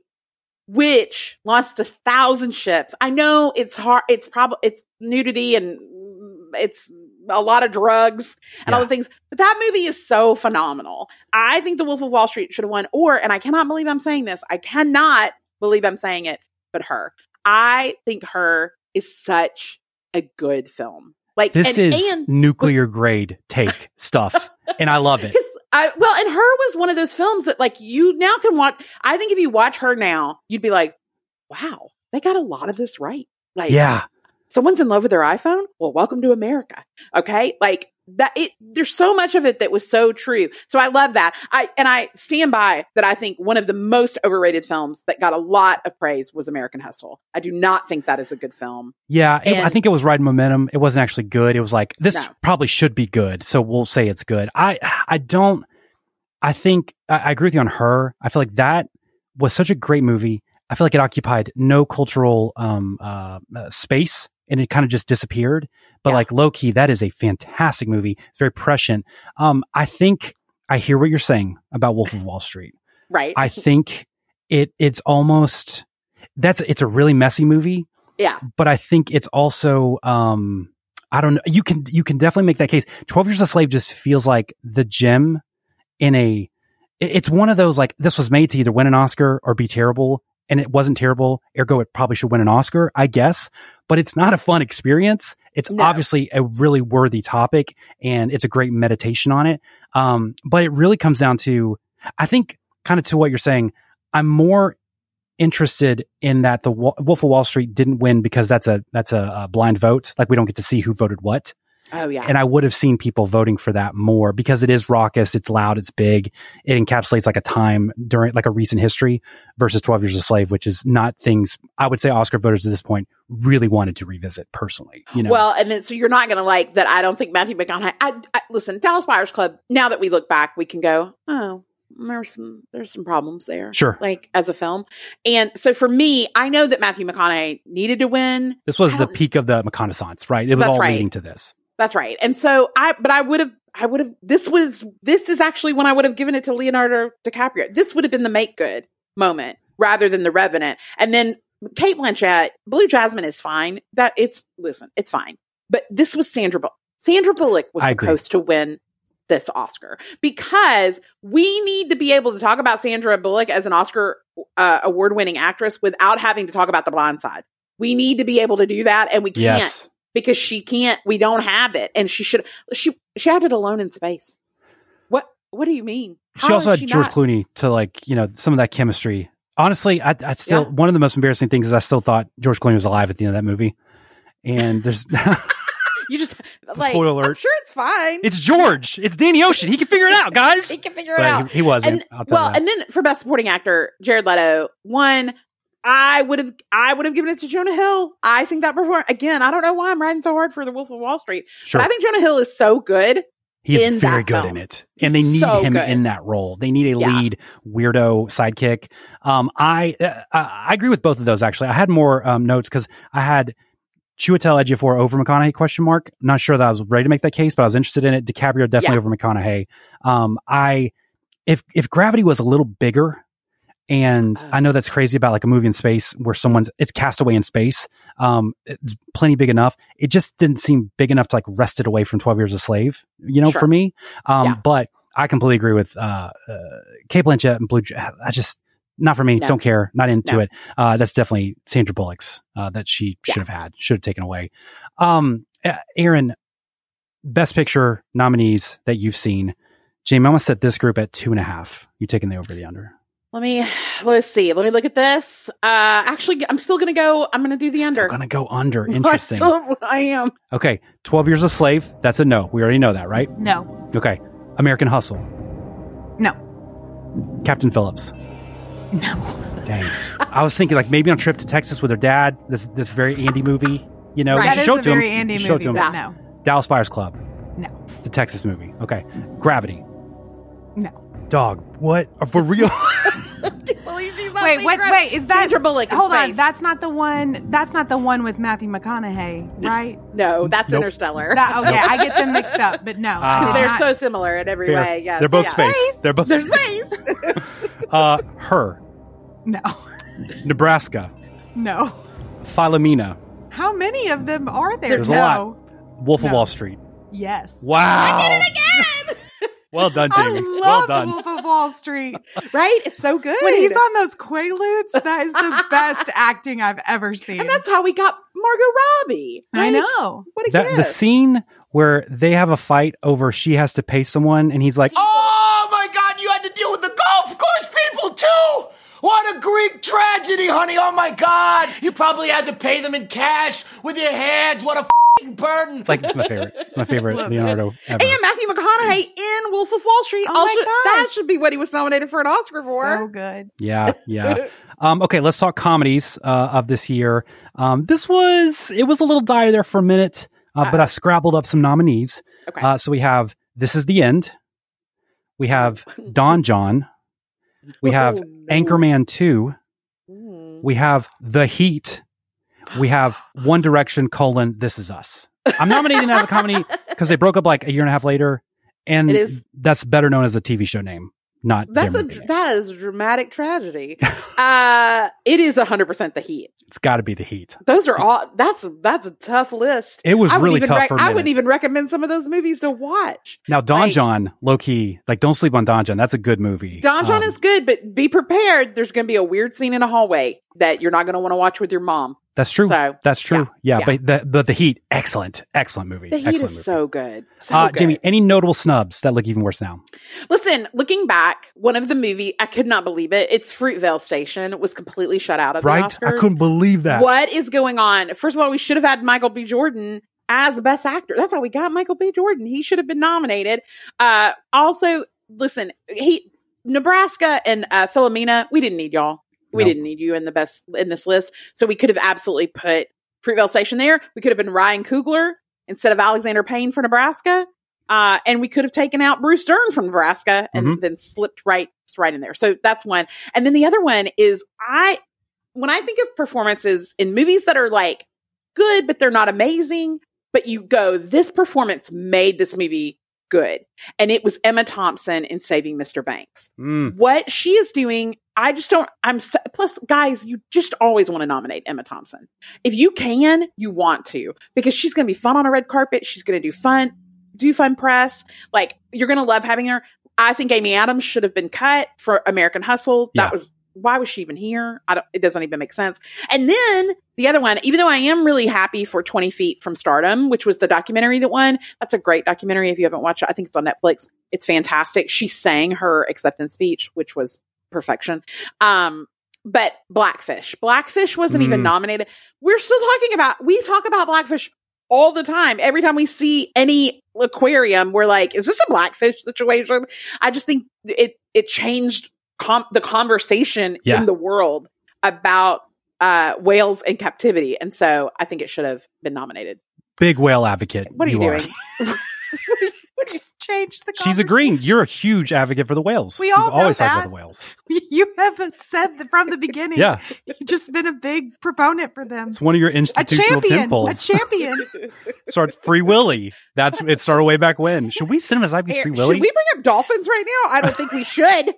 which launched 1,000 ships. I know it's hard. It's nudity and it's a lot of drugs and all the things, but that movie is so phenomenal. I think The Wolf of Wall Street should have won, and I cannot believe I'm saying this. I cannot believe I'm saying it, but Her. I think Her is such a good film. Like, this is nuclear grade take stuff, and I love it. And Her was one of those films that, like, you now can watch. I think if you watch Her now, you'd be like, wow, they got a lot of this right. Like, someone's in love with their iPhone. Well, welcome to America. Okay. Like that, there's so much of it that was so true. So I love that. I stand by that. I think one of the most overrated films that got a lot of praise was American Hustle. I do not think that is a good film. Yeah. I think it was riding momentum. It wasn't actually good. It was like, this probably should be good. So we'll say it's good. I think I agree with you on Her. I feel like that was such a great movie. I feel like it occupied no cultural space, and it kind of just disappeared. But like low key, that is a fantastic movie. It's very prescient. I think I hear what you're saying about Wolf of Wall Street. Right. I think it's almost it's a really messy movie. Yeah. But I think it's also I don't know. You can definitely make that case. 12 Years a Slave just feels like the gem in it's one of those, like, this was made to either win an Oscar or be terrible. And it wasn't terrible, ergo it probably should win an Oscar, I guess. But it's not a fun experience. It's obviously a really worthy topic, and it's a great meditation on it. But it really comes down to, I think, kind of to what you're saying, I'm more interested in that the Wolf of Wall Street didn't win because that's a blind vote. Like, we don't get to see who voted what. Oh, yeah. And I would have seen people voting for that more because it is raucous, it's loud, it's big. It encapsulates like a time during like a recent history versus 12 Years a Slave, which is not things I would say Oscar voters at this point really wanted to revisit personally. You know? Well, and then, so you're not going to like that. I don't think Matthew McConaughey, listen, Dallas Buyers Club, now that we look back, we can go, oh, there's some problems there. Sure. Like, as a film. And so for me, I know that Matthew McConaughey needed to win. This was the peak of the reconnaissance, right? It was all leading to this. That's right. And so I would have, this is actually when I would have given it to Leonardo DiCaprio. This would have been the make good moment rather than The Revenant. And then Cate Blanchett, Blue Jasmine is fine. It's fine. But this was Sandra Bullock. Sandra Bullock was supposed to win this Oscar because we need to be able to talk about Sandra Bullock as an Oscar award-winning actress without having to talk about The Blind Side. We need to be able to do that, and we can't. Yes. Because she can't, we don't have it. And she had it Alone in Space. What do you mean? She also had George Clooney to, like, you know, some of that chemistry. Honestly, I still, one of the most embarrassing things is I still thought George Clooney was alive at the end of that movie. And there's, you just, like, spoiler alert. I'm sure it's fine. It's George. It's Danny Ocean. He can figure it out, guys. He can figure it out. He wasn't. And then for Best Supporting Actor, Jared Leto won. I would have given it to Jonah Hill. I think that performance, again, I don't know why I'm riding so hard for The Wolf of Wall Street, but I think Jonah Hill is so good He is very good in it. And they need him in that role. They need a lead weirdo sidekick. I agree with both of those, actually. I had more notes because I had Chiwetel Ejiofor over McConaughey, ? Not sure that I was ready to make that case, but I was interested in it. DiCaprio definitely over McConaughey. If Gravity was a little bigger, and I know that's crazy about like a movie in space where it's Castaway in space. It's plenty big enough. It just didn't seem big enough to like wrest it away from 12 Years a Slave, for me. But I completely agree with Cate Blanchett and Blue. I just, not for me. Don't care. Not into it. That's definitely Sandra Bullock's that she should have taken away. Aaron, Best Picture nominees that you've seen. Jamie, I'm going to set this group at 2.5. You taking the over the under? Let's see. Let me look at this. Actually, I'm going to do the under. Still going to go under. Interesting. I am. Okay. 12 Years a Slave. That's a no. We already know that, right? No. Okay. American Hustle. No. Captain Phillips. No. Dang. I was thinking like maybe on a trip to Texas with her dad. This very Andy movie. You know, that is a very Andy movie, but no. Dallas Buyers Club. No. It's a Texas movie. Okay. Gravity. No. Dog. What? For real? Wait, is that Sandra Bullock? Hold on, that's not the one. That's not the one with Matthew McConaughey, right? No, that's Interstellar. Okay, I get them mixed up, but no, because they're so similar in every way. Yes, they're both space. They're both space. Her. No. Nebraska. No. Philomena. How many of them are there? There's a lot. Wolf of Wall Street. Yes. Wow. I did it again. Well done, Jamie. I love Wolf of Wall Street. Right? It's so good. When he's on those Quaaludes, that is the best acting I've ever seen. And that's how we got Margot Robbie. I know. What a gift. The scene where they have a fight over she has to pay someone, and he's like, "Oh my God, you had to deal with the golf course people too! What a Greek tragedy, honey! Oh my God, you probably had to pay them in cash with your hands. What a burden!" Like, it's my favorite. It's my favorite Leonardo ever. And Matthew McConaughey in Wolf of Wall Street. Oh my gosh. That should be what he was nominated for an Oscar for. So good. Yeah. Okay, let's talk comedies of this year. It was a little dire there for a minute, but I scrabbled up some nominees. Okay. So we have This Is the End. We have Don John. We have Anchorman 2. We have The Heat. We have One Direction, This Is Us. I'm nominating that as a comedy because they broke up like a year and a half later, and that's better known as a TV show name, not that is a dramatic tragedy. It is 100% The Heat. It's got to be The Heat. Those are all. That's a tough list. It was really tough for a minute. I wouldn't even recommend some of those movies to watch. Now, Don John, low key, like don't sleep on Don John. That's a good movie. Don John is good, but be prepared. There's going to be a weird scene in a hallway that you're not going to want to watch with your mom. That's true. So, that's true. Yeah. But The Heat, excellent movie. The Heat is so good. So good. Jamie, any notable snubs that look even worse now? Listen, looking back, one of the movie, I could not believe it. It's Fruitvale Station. It was completely shut out of the Oscars. I couldn't believe that. What is going on? First of all, we should have had Michael B. Jordan as Best Actor. That's why we got Michael B. Jordan. He should have been nominated. Also, listen, Nebraska and Philomena, we didn't need y'all. We didn't need you in this list. So we could have absolutely put Fruitvale Station there. We could have been Ryan Coogler instead of Alexander Payne for Nebraska. And we could have taken out Bruce Dern from Nebraska and then slipped right in there. So that's one. And then the other one is when I think of performances in movies that are like good, but they're not amazing, but you go, this performance made this movie good. And it was Emma Thompson in Saving Mr. Banks. What she is doing, plus guys, you just always want to nominate Emma Thompson. If you can, you want to, because she's going to be fun on a red carpet. She's going to do fun press. Like, you're going to love having her. I think Amy Adams should have been cut for American Hustle. Why was she even here? It doesn't even make sense. And then the other one, even though I am really happy for 20 Feet from Stardom, which was the documentary that won. That's a great documentary. If you haven't watched it, I think it's on Netflix. It's fantastic. She sang her acceptance speech, which was perfection. But Blackfish wasn't even nominated. We talk about Blackfish all the time. Every time we see any aquarium, we're like, is this a Blackfish situation? I just think it changed the conversation in the world about whales in captivity. And so I think it should have been nominated. Big whale advocate. What are you doing? What Just change the conversation. She's agreeing. You're a huge advocate for the whales. We all You've know always talked that. about the whales. You haven't said that from the beginning. Yeah. You've just been a big proponent for them. It's one of your A institutional champion. tentpoles. A champion. Start Free Willy. It started way back when. Should we Cinema Side Piece Free Willy? Should we bring up dolphins right now? I don't think we should.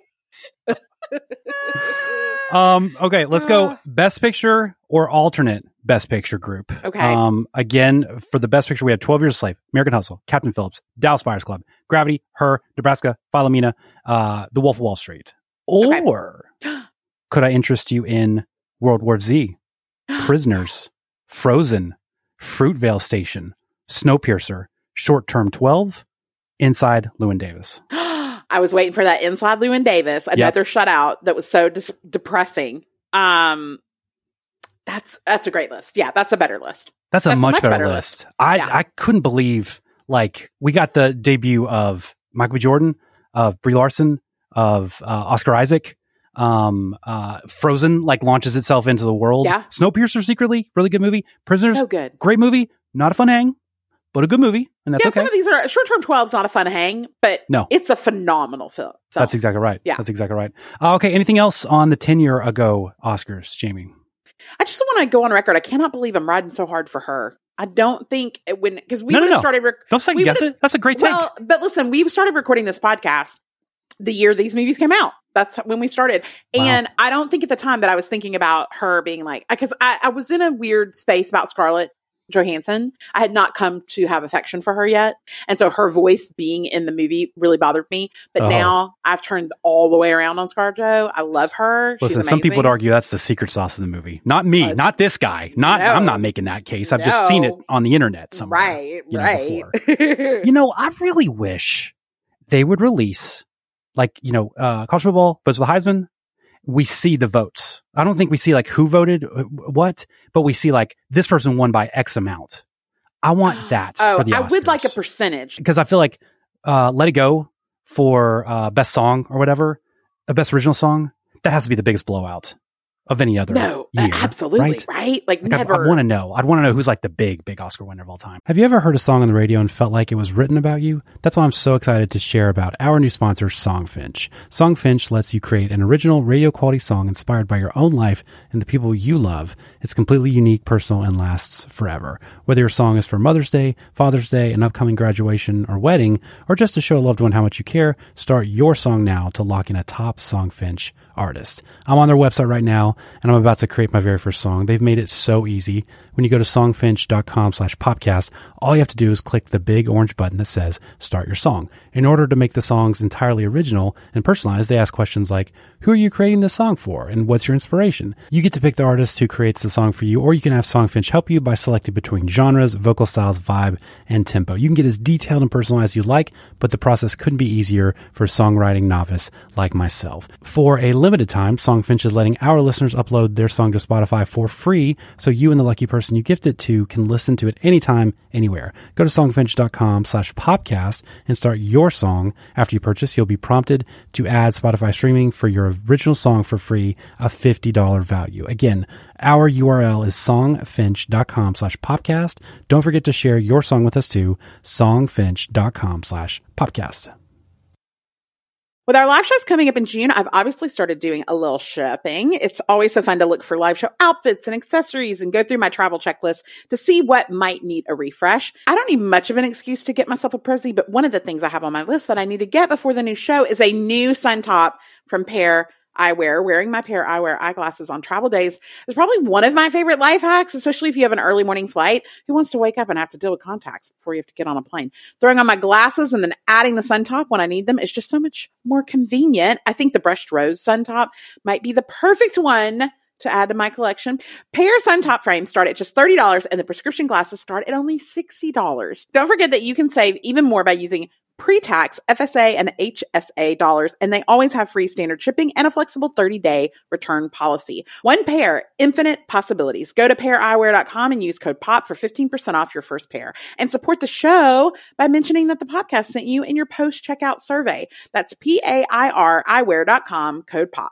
Okay, let's go Best Picture or alternate Best Picture group. Okay. Again, for the Best Picture, we have 12 Years a Slave, American Hustle, Captain Phillips, Dallas Buyers Club, Gravity, Her, Nebraska, Philomena, The Wolf of Wall Street. Or could I interest you in World War Z, Prisoners, Frozen, Fruitvale Station, Snowpiercer, Short Term 12, Inside Llewyn Davis? I was waiting for that Inside Llewyn Davis, another shutout that was so depressing. That's a great list. Yeah, that's a better list. That's a much better list. I couldn't believe, like, we got the debut of Michael B. Jordan, of Brie Larson, of Oscar Isaac. Frozen, like, launches itself into the world. Yeah. Snowpiercer, secretly, really good movie. Prisoners, So good. Great movie. Not a fun hang, but a good movie. And that's okay. Some of these are Short Term 12's not a fun hang, but No. it's a phenomenal film. That's exactly right. Yeah. That's exactly right. Okay. Anything else on the 10-year ago Oscars, Jamie? I just want to go on record. I cannot believe I'm riding so hard for Her. I don't think because we No. started. Don't second guess it. That's a great take. Well, but listen, we started recording this podcast the year these movies came out. That's when we started. Wow. And I don't think at the time that I was thinking about Her being like, because I was in a weird space about Scarlett Johansson. I had not come to have affection for her yet. And so her voice being in the movie really bothered me. But now I've turned all the way around on Scarlett Jo. I love her. Listen, some people would argue that's the secret sauce of the movie. Not me, not this guy. I'm not making that case. I've just seen it on the internet somewhere. Right. I really wish they would release, like, college football votes for the Heisman. We see the votes. I don't think we see like who voted what, but we see like this person won by X amount. I want that for the Oscars. I would like a percentage. Because I feel like Let It Go for best song or whatever, a best original song, that has to be the biggest blowout of any other year. Absolutely, right? Like never. I want to know. I'd want to know who's like the big Oscar winner of all time. Have you ever heard a song on the radio and felt like it was written about you? That's why I'm so excited to share about our new sponsor, Songfinch. Songfinch lets you create an original radio quality song inspired by your own life and the people you love. It's completely unique, personal, and lasts forever. Whether your song is for Mother's Day, Father's Day, an upcoming graduation or wedding, or just to show a loved one how much you care, start your song now to lock in a top Songfinch artist. I'm on their website right now, and I'm about to create my very first song. They've made it so easy. When you go to songfinch.com/popcast, all you have to do is click the big orange button that says Start Your Song. In order to make the songs entirely original and personalized, they ask questions like, who are you creating this song for? And what's your inspiration? You get to pick the artist who creates the song for you, or you can have Songfinch help you by selecting between genres, vocal styles, vibe, and tempo. You can get as detailed and personalized as you like, but the process couldn't be easier for a songwriting novice like myself. For a limited time, Songfinch is letting our listeners upload their song to Spotify for free, so you and the lucky person you gift it to can listen to it anytime, anywhere. Go to songfinch.com/popcast and start your song. After you purchase, you'll be prompted to add Spotify streaming for your original song for free, a $50 value. Again, our URL is songfinch.com/popcast. Don't forget to share your song with us too, songfinch.com/popcast. With our live shows coming up in June, I've obviously started doing a little shopping. It's always so fun to look for live show outfits and accessories and go through my travel checklist to see what might need a refresh. I don't need much of an excuse to get myself a Prezi, but one of the things I have on my list that I need to get before the new show is a new sun top from Pair Eyewear. Wearing my Pair Eyewear eyeglasses on travel days is probably one of my favorite life hacks, especially if you have an early morning flight. Who wants to wake up and have to deal with contacts before you have to get on a plane? Throwing on my glasses and then adding the sun top when I need them is just so much more convenient. I think the brushed rose sun top might be the perfect one to add to my collection. Pair sun top frames start at just $30 and the prescription glasses start at only $60. Don't forget that you can save even more by using pre-tax FSA and HSA dollars, and they always have free standard shipping and a flexible 30-day return policy. One pair, infinite possibilities. Go to paireyewear.com and use code POP for 15% off your first pair. And support the show by mentioning that the podcast sent you in your post-checkout survey. That's PAIR eyewear.com, code POP.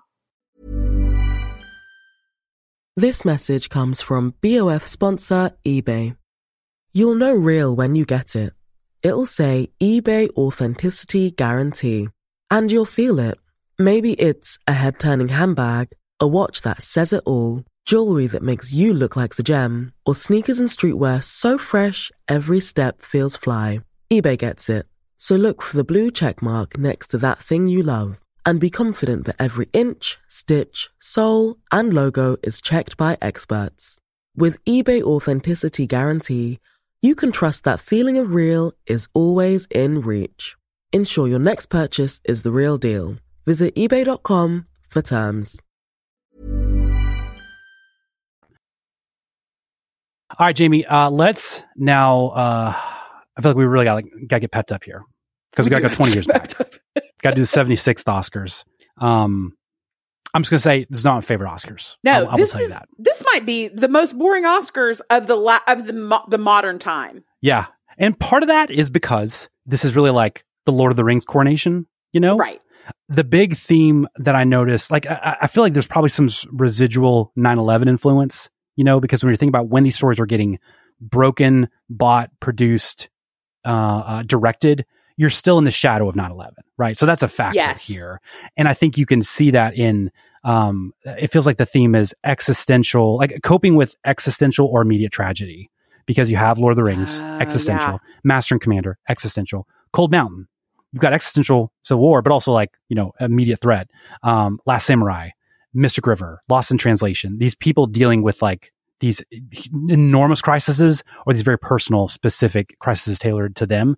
This message comes from BOF sponsor eBay. You'll know real when you get it. it'll say eBay Authenticity Guarantee. And you'll feel it. Maybe it's a head-turning handbag, a watch that says it all, jewelry that makes you look like the gem, or sneakers and streetwear so fresh every step feels fly. eBay gets it. So look for the blue check mark next to that thing you love and be confident that every inch, stitch, sole, and logo is checked by experts. With eBay Authenticity Guarantee, you can trust that feeling of real is always in reach. Ensure your next purchase is the real deal. Visit eBay.com for terms. All right, Jamie, let's now, I feel like we really got to get pepped up here because we got to go 20 years back. Got to do the 76th Oscars. I'm just going to say this is not my favorite Oscars. No, I will tell you that. This might be the most boring Oscars of the modern time. Yeah. And part of that is because this is really like the Lord of the Rings coronation, you know? Right. The big theme that I noticed, like, I feel like there's probably some residual 9/11 influence, you know, because when you're thinking about when these stories are getting broken, bought, produced, directed, you're still in the shadow of 9/11, right? So that's a factor here. And I think you can see that in, it feels like the theme is existential, like coping with existential or immediate tragedy, because you have Lord of the Rings, existential, Master and Commander, existential, Cold Mountain. You've got existential Civil War, but also like, you know, immediate threat. Last Samurai, Mystic River, Lost in Translation. These people dealing with like these enormous crises or these very personal, specific crises tailored to them.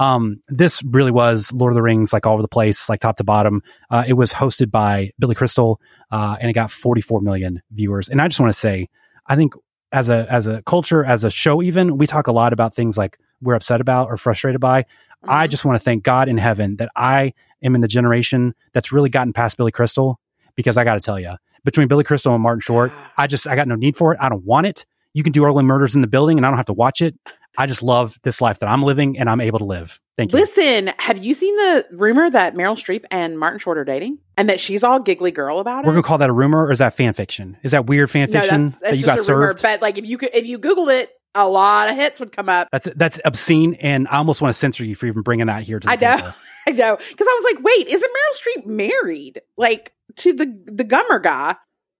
This really was Lord of the Rings, like all over the place, like top to bottom. It was hosted by Billy Crystal, and it got 44 million viewers. And I just want to say, I think as a culture, as a show, even we talk a lot about things like we're upset about or frustrated by. I just want to thank God in heaven that I am in the generation that's really gotten past Billy Crystal, because I got to tell you, between Billy Crystal and Martin Short, I got no need for it. I don't want it. You can do early murders in the building and I don't have to watch it. I just love this life that I'm living and I'm able to live. Thank you. Listen, have you seen the rumor that Meryl Streep and Martin Short are dating and that she's all giggly girl about it? We're going to call that a rumor, or is that fan fiction? Is that weird fan fiction that you got served? Rumor, but like if you Googled it, a lot of hits would come up. That's obscene, and I almost want to censor you for even bringing that here to the table. I know. Because I was like, wait, isn't Meryl Streep married? Like to the Gummer guy?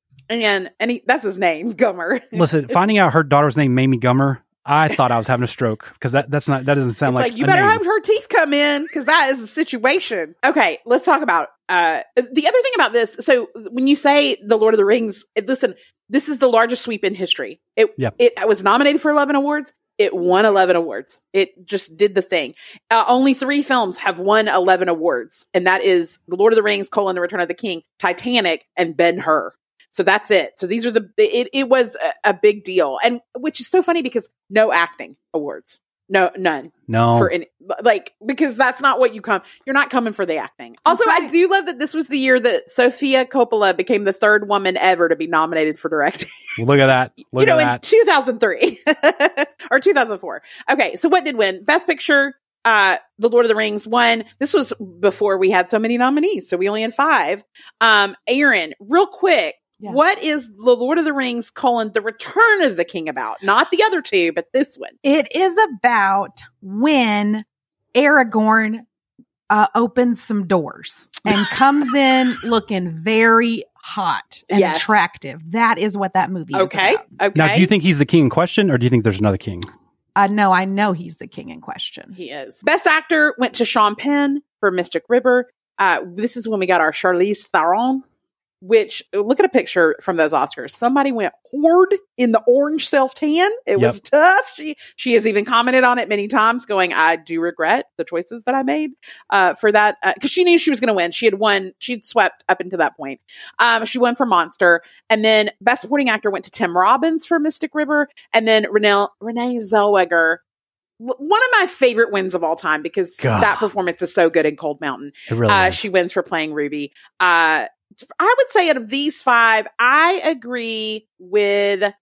And that's his name, Gummer. Listen, finding out her daughter's name Mamie Gummer, I thought I was having a stroke, because that doesn't sound like you better have her teeth come in, because that is a situation. Okay, let's talk about the other thing about this. So when you say the Lord of the Rings, listen, this is the largest sweep in history. It was nominated for 11 awards. It won 11 awards. It just did the thing. Only 3 films have won 11 awards, and that is The Lord of the Rings: The Return of the King, Titanic, and Ben-Hur. So that's it. So these are it was a big deal. And which is so funny because no acting awards. None. No. For any, like, because that's not what you're not coming for the acting. Also, I do love that this was the year that Sofia Coppola became the 3rd woman ever to be nominated for directing. Well, look at that. Look at that. In 2003 or 2004. Okay. So what did win? Best Picture, The Lord of the Rings won. This was before we had so many nominees. So we only had 5. Aaron, real quick. Yes. What is The Lord of the Rings: The Return of the King about? Not the other 2, but this one. It is about when Aragorn opens some doors and comes in looking very hot and attractive. That is what that movie is about. Okay. Now, do you think he's the king in question, or do you think there's another king? No, I know he's the king in question. He is. Best Actor went to Sean Penn for Mystic River. This is when we got our Charlize Theron. Which, look at a picture from those Oscars. Somebody went hard in the orange self-tan. It was tough. She has even commented on it many times going, I do regret the choices that I made for that. Because she knew she was going to win. She had won. She'd swept up until that point. She won for Monster. And then Best Supporting Actor went to Tim Robbins for Mystic River. And then Renee Zellweger. One of my favorite wins of all time, because that performance is so good in Cold Mountain. It really is. She wins for playing Ruby. I would say out of these 5, I agree with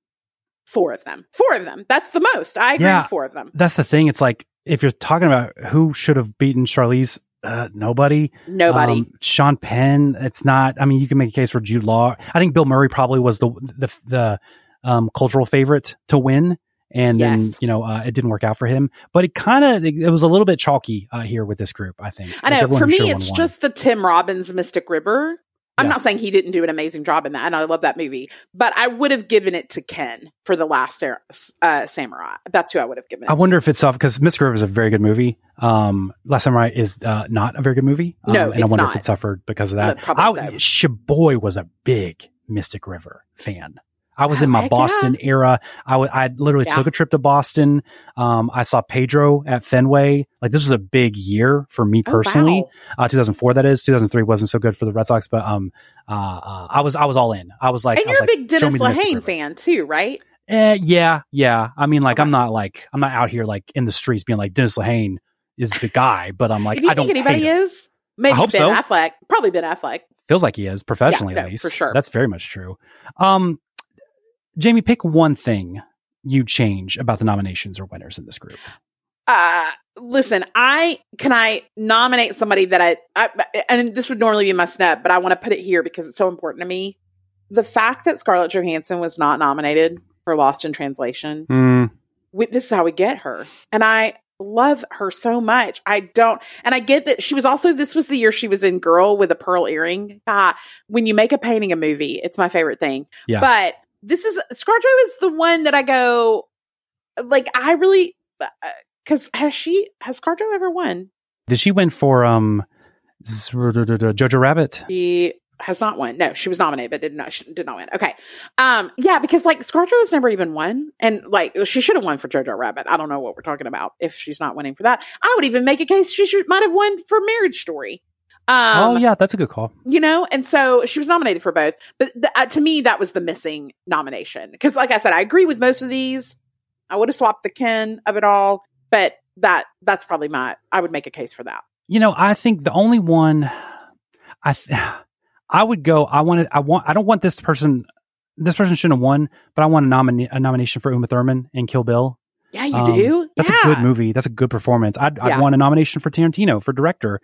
4 of them. 4 of them. That's the most. I agree with 4 of them. That's the thing. It's like, if you're talking about who should have beaten Charlize, nobody. Sean Penn, it's not. I mean, you can make a case for Jude Law. I think Bill Murray probably was the cultural favorite to win. And then, it didn't work out for him. But it was a little bit chalky here with this group, I think. I know. For me, it's just the Tim Robbins Mystic River. I'm not saying he didn't do an amazing job in that, and I love that movie. But I would have given it to Ken for The Last Samurai. That's who I would have given it I wonder if it's off, because Mystic River is a very good movie. Last Samurai is not a very good movie. No, and I wonder if it suffered because of that. Shaboy was a big Mystic River fan. I was in my Boston era. I literally took a trip to Boston. I saw Pedro at Fenway. Like, this was a big year for me personally. 2004, that is. 2003 wasn't so good for the Red Sox, but I was all in. I was like, and you're a big Dennis Lehane fan too, right? Yeah. I mean, like, I'm not out here like in the streets being like Dennis Lehane is the guy, but I'm like, do you think anybody is? Maybe I hope Ben Affleck. Probably Ben Affleck. Feels like he is professionally, at least. For sure. That's very much true. Jamie, pick one thing you change about the nominations or winners in this group. Listen, can I nominate somebody that and this would normally be my snub, but I want to put it here because it's so important to me. The fact that Scarlett Johansson was not nominated for Lost in Translation, this is how we get her. And I love her so much. I get that she was also, this was the year she was in Girl with a Pearl Earring. When you make a painting a movie, it's my favorite thing. Yeah. But ScarJo is the one that I go, like, I really, because has ScarJo ever won? Did she win for Jojo Rabbit? She has not won. No, she was nominated, but she did not win. Okay. Yeah, because like ScarJo has never even won. And like, she should have won for Jojo Rabbit. I don't know what we're talking about if she's not winning for that. I would even make a case she might have won for Marriage Story. Yeah, that's a good call. And so she was nominated for both. But to me, that was the missing nomination. Because like I said, I agree with most of these. I would have swapped the Ken of it all. But that's probably I would make a case for that. I think the only one I would go, I don't want this person shouldn't have won, but I want a nomination for Uma Thurman in Kill Bill. Yeah, you do? That's a good movie. That's a good performance. I'd want a nomination for Tarantino for director.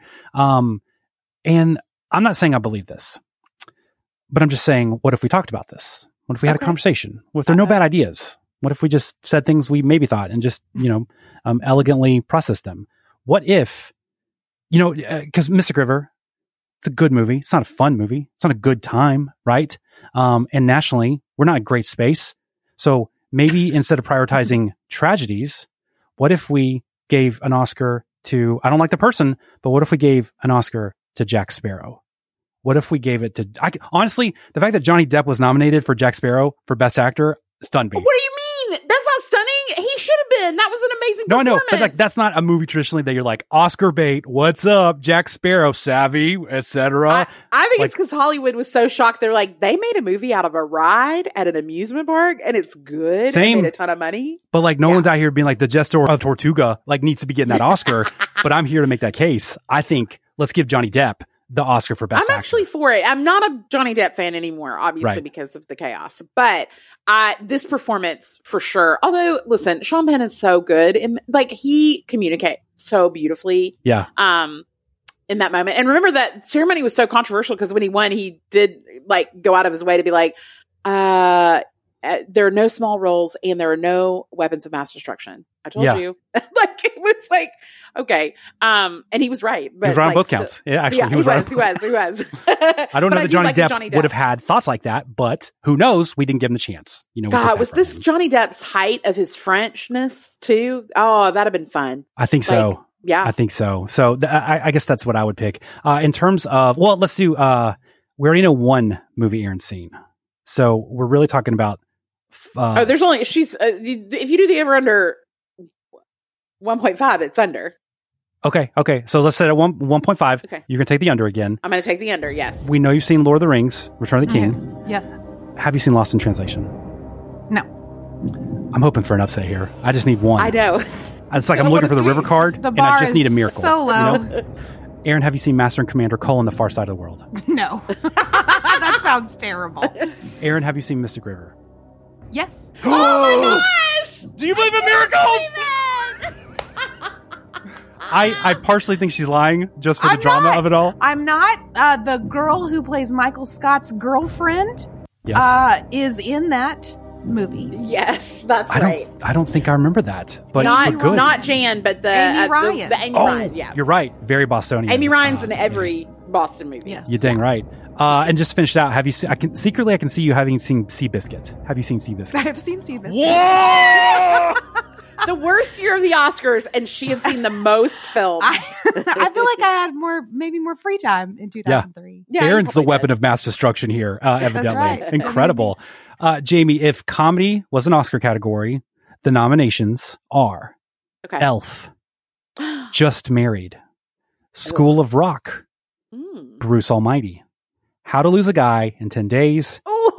And I'm not saying I believe this, but I'm just saying, what if we talked about this? What if we had a conversation? What if there are no bad ideas? What if we just said things we maybe thought and just, elegantly processed them? What if, because Mystic River, it's a good movie. It's not a fun movie. It's not a good time, right? And nationally, we're not a great space. So maybe instead of prioritizing tragedies, what if we gave an Oscar to, I don't like the person, but what if we gave an Oscar to Jack Sparrow? What if we gave it to, honestly, the fact that Johnny Depp was nominated for Jack Sparrow for Best Actor stunned me. What do you mean? That's not stunning. He should have been. That was an amazing performance. No, I know, but like, that's not a movie traditionally that you're like, Oscar bait, what's up, Jack Sparrow, savvy, etc. I think it's because Hollywood was so shocked. They're like, they made a movie out of a ride at an amusement park and it's good. Same. And made a ton of money. But like, no one's out here being like, the Jester of Tortuga like needs to be getting that Oscar. But I'm here to make that case. I think let's give Johnny Depp the Oscar for Best Actor. I'm actually for it. I'm not a Johnny Depp fan anymore, obviously, because of the chaos. But this performance, for sure. Although, listen, Sean Penn is so good. Like, he communicates so beautifully. Yeah. In that moment. And remember that ceremony was so controversial because when he won, he did, like, go out of his way to be like, there are no small roles and there are no weapons of mass destruction. I told you. Like, it was like, okay. And he was right. But he was right on both counts. Yeah, actually, he was right. He was. I don't know that Johnny Depp would have had thoughts like that, but who knows? We didn't give him the chance. God, was this Johnny Depp's height of his Frenchness too? Oh, that'd have been fun. I think so. Yeah. I think so. So I guess that's what I would pick. In terms of, well, let's do, we already know one movie Erin's seen. So we're really talking about, there's only, if you do the over under 1.5, it's under. Okay. So let's set it at 1.5. Okay. You're going to take the under again. I'm going to take the under, yes. We know you've seen Lord of the Rings, Return of the King. Yes. Have you seen Lost in Translation? No. I'm hoping for an upset here. I just need one. I know. It's like I'm looking for the river card, and I just need a miracle. So low. Erin, have you seen Master and Commander: The Far Side of the World? No. That sounds terrible. Erin, have you seen Mystic River? Yes. Oh my gosh! Do you believe in miracles? I partially think she's lying just for the drama of it all. I'm not. The girl who plays Michael Scott's girlfriend yes. Is in that movie. Yes, that's right. I don't think I remember that. But good. Not Jan, but the Amy Ryan. The Amy Ryan. Yeah, you're right. Very Bostonian. Amy Ryan's in every Boston movie. Yes. You're dang right. And just to finish it out, have you seen, I can see you having seen Seabiscuit. Have you seen Seabiscuit? I have seen Seabiscuit. Whoa! The worst year of the Oscars, and she had seen the most films. I feel like I had maybe more free time in 2003. Yeah, Aaron's the weapon of mass destruction here, evidently. That's right. Incredible. Jamie, if comedy was an Oscar category, the nominations are Elf, Just Married, School of Rock, Bruce Almighty, How to Lose a Guy in 10 Days,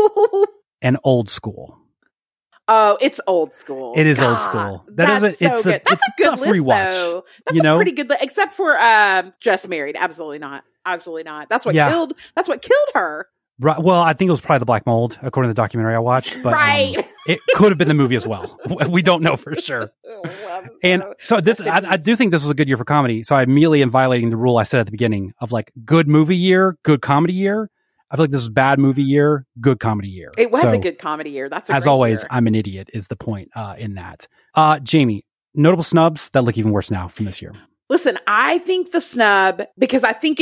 and Old School. Oh, it's Old School. It is Old School. That's a good list, rewatch. Though. That's a pretty good list, except for Just Married. Absolutely not. Absolutely not. That's what killed her. Right. Well, I think it was probably the black mold, according to the documentary I watched. But right. It could have been the movie as well. We don't know for sure. And so I do think this was a good year for comedy. So I immediately am violating the rule I said at the beginning of like good movie year, good comedy year. I feel like this is bad movie year, good comedy year. It was a good comedy year. That's as always. Year. I'm an idiot is the point in that. Jamie, notable snubs that look even worse now from this year. Listen, I think the snub, because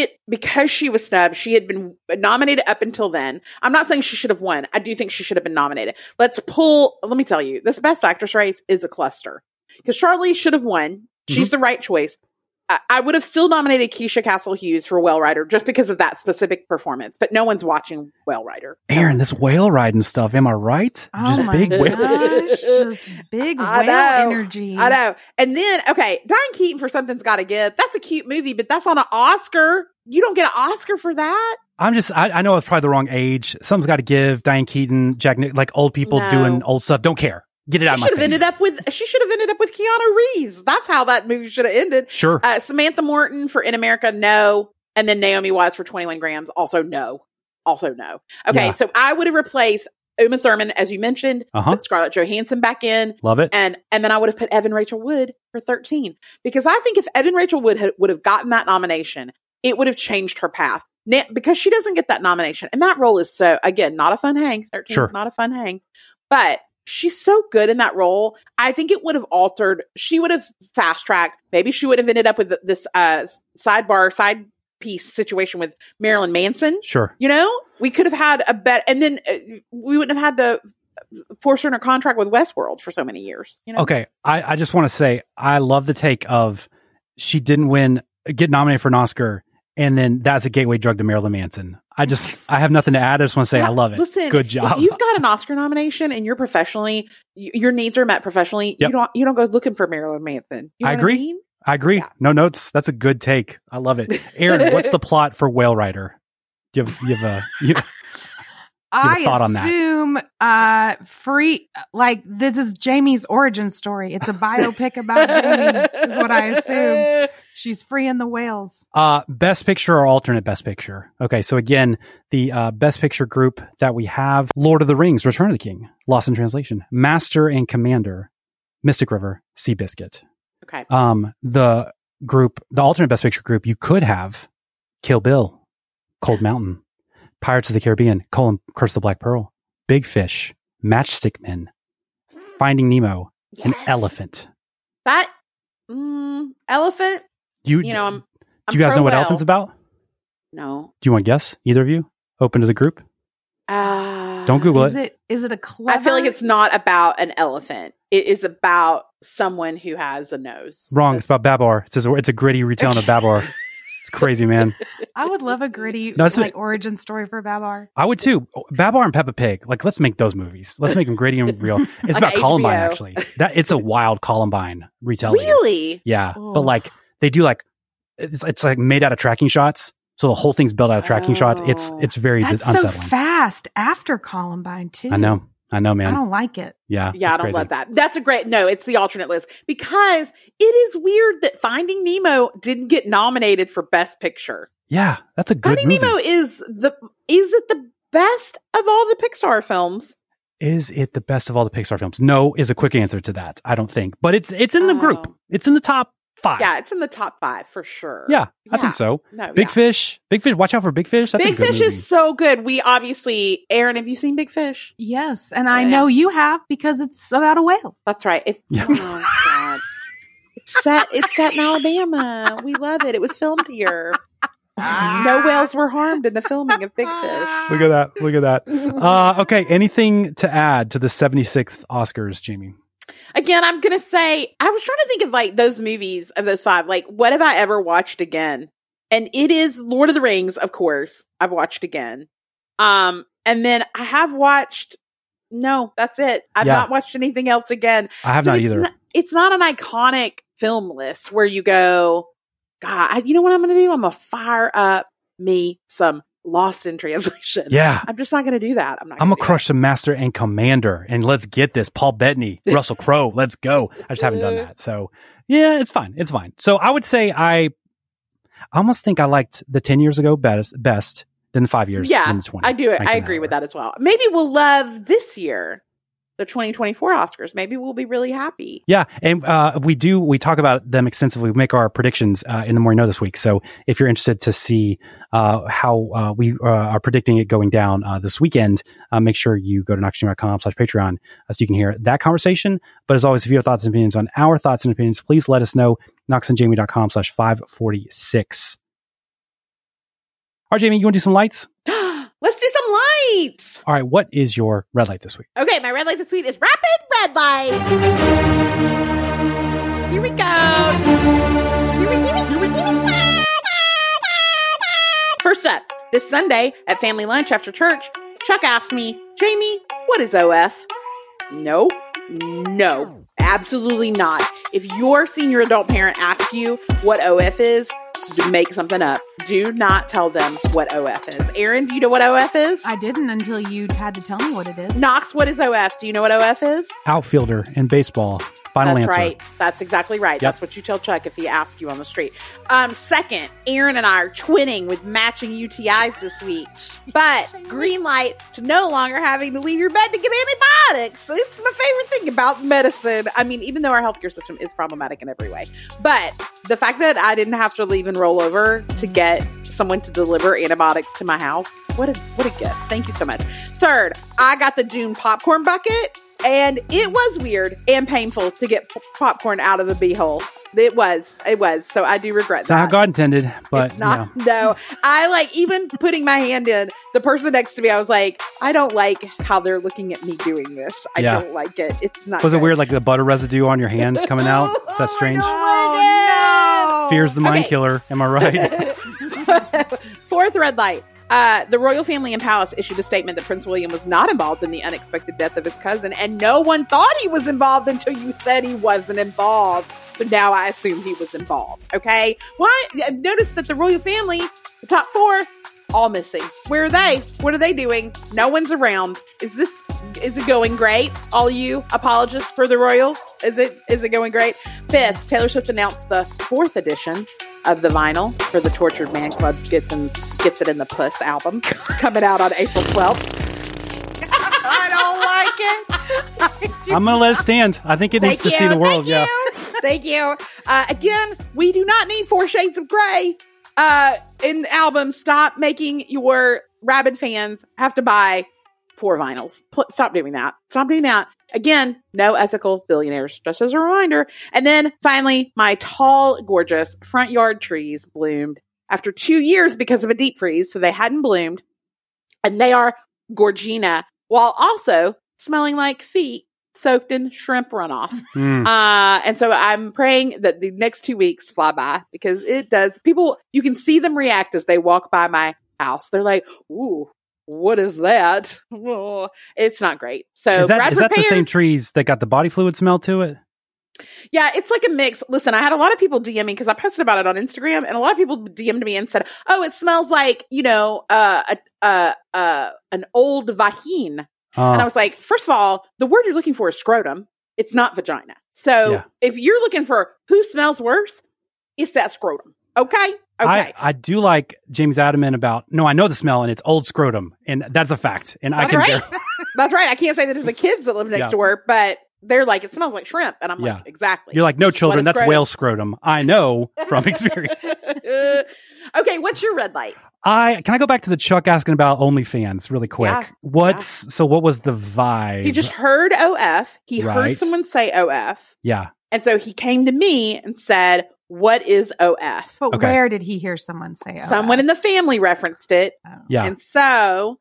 she was snubbed, she had been nominated up until then. I'm not saying she should have won. I do think she should have been nominated. Let me tell you, this Best Actress race is a cluster. Because Charlize should have won. She's the right choice. I would have still nominated Keisha Castle Hughes for Whale Rider just because of that specific performance, but no one's watching Whale Rider. Aaron, this whale riding stuff, am I right? Oh just big whale. Gosh, just big whale energy. I know. And then, Diane Keaton for Something's Gotta Give. That's a cute movie, but that's on an Oscar. You don't get an Oscar for that. I know it's probably the wrong age. Something's Gotta Give, Diane Keaton, Jack Nick, like old people doing old stuff. Don't care. Get it out of my face. She should have ended up with Keanu Reeves. That's how that movie should have ended. Sure. Samantha Morton for In America, no. And then Naomi Watts for 21 Grams, also no. Okay, so I would have replaced Uma Thurman, as you mentioned, put Scarlett Johansson back in. Love it. And then I would have put Evan Rachel Wood for 13. Because I think if Evan Rachel Wood would have gotten that nomination, it would have changed her path. Now, because she doesn't get that nomination. And that role is so, again, not a fun hang. 13 is not a fun hang. But she's so good in that role. I think it would have altered. She would have fast tracked. Maybe she would have ended up with this side piece situation with Marilyn Manson. Sure. We could have had a bet, and then we wouldn't have had to force her in her contract with Westworld for so many years. Okay. I just want to say, I love the take of she didn't get nominated for an Oscar, and then that's a gateway drug to Marilyn Manson. I have nothing to add. I just want to say I love it. Listen, good job. If you've got an Oscar nomination and you're professionally, your needs are met professionally. Yep. You don't go looking for Marilyn Manson. I agree. I agree. Yeah. No notes. That's a good take. I love it. Aaron, what's the plot for Whale Rider? You have a thought on that? I assume this is Jamie's origin story. It's a biopic about Jamie, is what I assume. She's freeing the whales. Best Picture or alternate Best Picture? Okay, so again, the Best Picture group that we have: Lord of the Rings, Return of the King, Lost in Translation, Master and Commander, Mystic River, Seabiscuit. Okay. The alternate Best Picture group, you could have Kill Bill, Cold Mountain, Pirates of the Caribbean, Curse of the Black Pearl, Big Fish, Matchstick Men, Finding Nemo, and Elephant. That Elephant. Do you guys know what Elephant's about? No. Do you want to guess? Either of you? Open to the group? Don't Google it. Is it a clever? I feel like it's not about an elephant. It is about someone who has a nose. Wrong. It's about Babar. It's a gritty retelling of Babar. It's crazy, man. I would love a gritty origin story for Babar. I would too. Babar and Peppa Pig. Let's make those movies. Let's make them gritty and real. It's about Columbine, actually. It's a wild Columbine retelling. Really? Yeah. Oh. But they do it's made out of tracking shots. So the whole thing's built out of tracking shots. It's very unsettling. So fast after Columbine too. I know, man. I don't like it. Yeah, I don't love that. That's a great. No, it's the alternate list because it is weird that Finding Nemo didn't get nominated for Best Picture. Yeah, that's a good movie. Finding Nemo is it the best of all the Pixar films? Is it the best of all the Pixar films? No, is a quick answer to that. I don't think, but it's in the group. It's in the top 5. Yeah, it's in the top 5 for sure. Yeah, I think so. No, Big Fish. Watch out for Big Fish. That's Big a good Fish movie. is so good. We obviously, Aaron, have you seen Big Fish? Yes, and I know you have because it's about a whale. That's right. Oh God. It's set in Alabama. We love it. It was filmed here. No whales were harmed in the filming of Big Fish. Look at that. Okay, anything to add to the 76th Oscars, Jamie? Again, I'm going to say, I was trying to think of like those movies of those 5. Like, what have I ever watched again? And it is Lord of the Rings, of course, I've watched again. And then I have watched, no, that's it. I've not watched anything else again. I have not either. It's not an iconic film list where you go, God, you know what I'm going to do? I'm going to fire up me some Lost in Translation. Yeah. I'm just not going to do that. I'm going to crush some Master and Commander and let's get this. Paul Bettany, Russell Crowe, let's go. I just haven't done that. So yeah, it's fine. It's fine. So I would say I almost think I liked the 10 years ago best than the 5 years. Yeah, than the 20. I do. I agree with that as well. Maybe we'll love this year, the 2024 Oscars. Maybe we'll be really happy. Yeah. And we talk about them extensively. We make our predictions in the More You Know this week. So if you're interested to see how we are predicting it going down this weekend, make sure you go to knoxandjamie.com/Patreon so you can hear that conversation. But as always, if you have thoughts and opinions on our thoughts and opinions, please let us know. knoxandjamie.com/546. All right, Jamie, you want to do some lights? Let's do some lights. All right. What is your red light this week? Okay. My red light this week is rapid red light. Here we go. First up, this Sunday at family lunch after church, Chuck asked me, Jamie, what is OF? No, absolutely not. If your senior adult parent asks you what OF is, make something up. Do not tell them what OF is. Aaron, do you know what OF is? I didn't until you had to tell me what it is. Knox, what is OF? Do you know what OF is? Outfielder in baseball. Final answer. That's right. That's exactly right. Yep. That's what you tell Chuck if he asks you on the street. Second, Aaron and I are twinning with matching UTIs this week. But green light to no longer having to leave your bed to get antibiotics. It's my favorite thing about medicine. I mean, even though our healthcare system is problematic in every way. But the fact that I didn't have to leave and roll over to get someone to deliver antibiotics to my house, what a gift. Thank you so much. Third, I got the Dune popcorn bucket. And it was weird and painful to get popcorn out of the beehole. It was. So I do regret that. It's not how God intended, but it's not. No, I even putting my hand in, the person next to me, I was like, I don't like how they're looking at me doing this. I don't like it. It's not. Was good. it weird, like the butter residue on your hand coming out? Is that strange? Oh, no. Fear's the mind killer. Am I right? Fourth red light. The royal family in Palace issued a statement that Prince William was not involved in the unexpected death of his cousin, and no one thought he was involved until you said he wasn't involved. So now I assume he was involved. Okay? Why? I've noticed that the royal family, the top 4, all missing. Where are they? What are they doing? No one's around. Is it going great? All you apologists for the royals? Is it going great? Fifth, Taylor Swift announced the 4th edition of the vinyl for the Tortured Man Club Gets It in the Puss album coming out on April 12th. I don't like it. I'm going to let it stand. I think it needs to see the world. Thank you. Again, we do not need 4 Shades of Grey in the album. Stop making your rabid fans have to buy 4 vinyls. Stop doing that. Again, no ethical billionaires, just as a reminder. And then finally, my tall, gorgeous front yard trees bloomed after 2 years because of a deep freeze, so they hadn't bloomed. And they are Gorgina, while also smelling like feet soaked in shrimp runoff. And so I'm praying that the next 2 weeks fly by, because it does. People, you can see them react as they walk by my house. They're like, ooh, what is that? Oh, it's not great. So is that the same trees that got the body fluid smell to it? Yeah, it's like a mix. Listen, I had a lot of people DM me because I posted about it on Instagram, and a lot of people DM'd me and said, "Oh, it smells like, an old vagine." And I was like, first of all, the word you're looking for is scrotum. It's not vagina. So if you're looking for who smells worse, it's that scrotum. Okay. I do like James adamant about, no, I know the smell and it's old scrotum, and that's a fact. And That's right. I can't say that to the kids that live next door, but they're like, it smells like shrimp. And I'm like, exactly. You're like, no, children, that's scrotum. whale scrotum. I know from experience. Okay, what's your red light? Can I go back to the Chuck asking about OnlyFans really quick? Yeah. So what was the vibe? He just heard OF. He heard someone say OF. Yeah. And so he came to me and said, what is OF? But where did he hear someone say OF? Someone in the family referenced it. Oh. Yeah. And so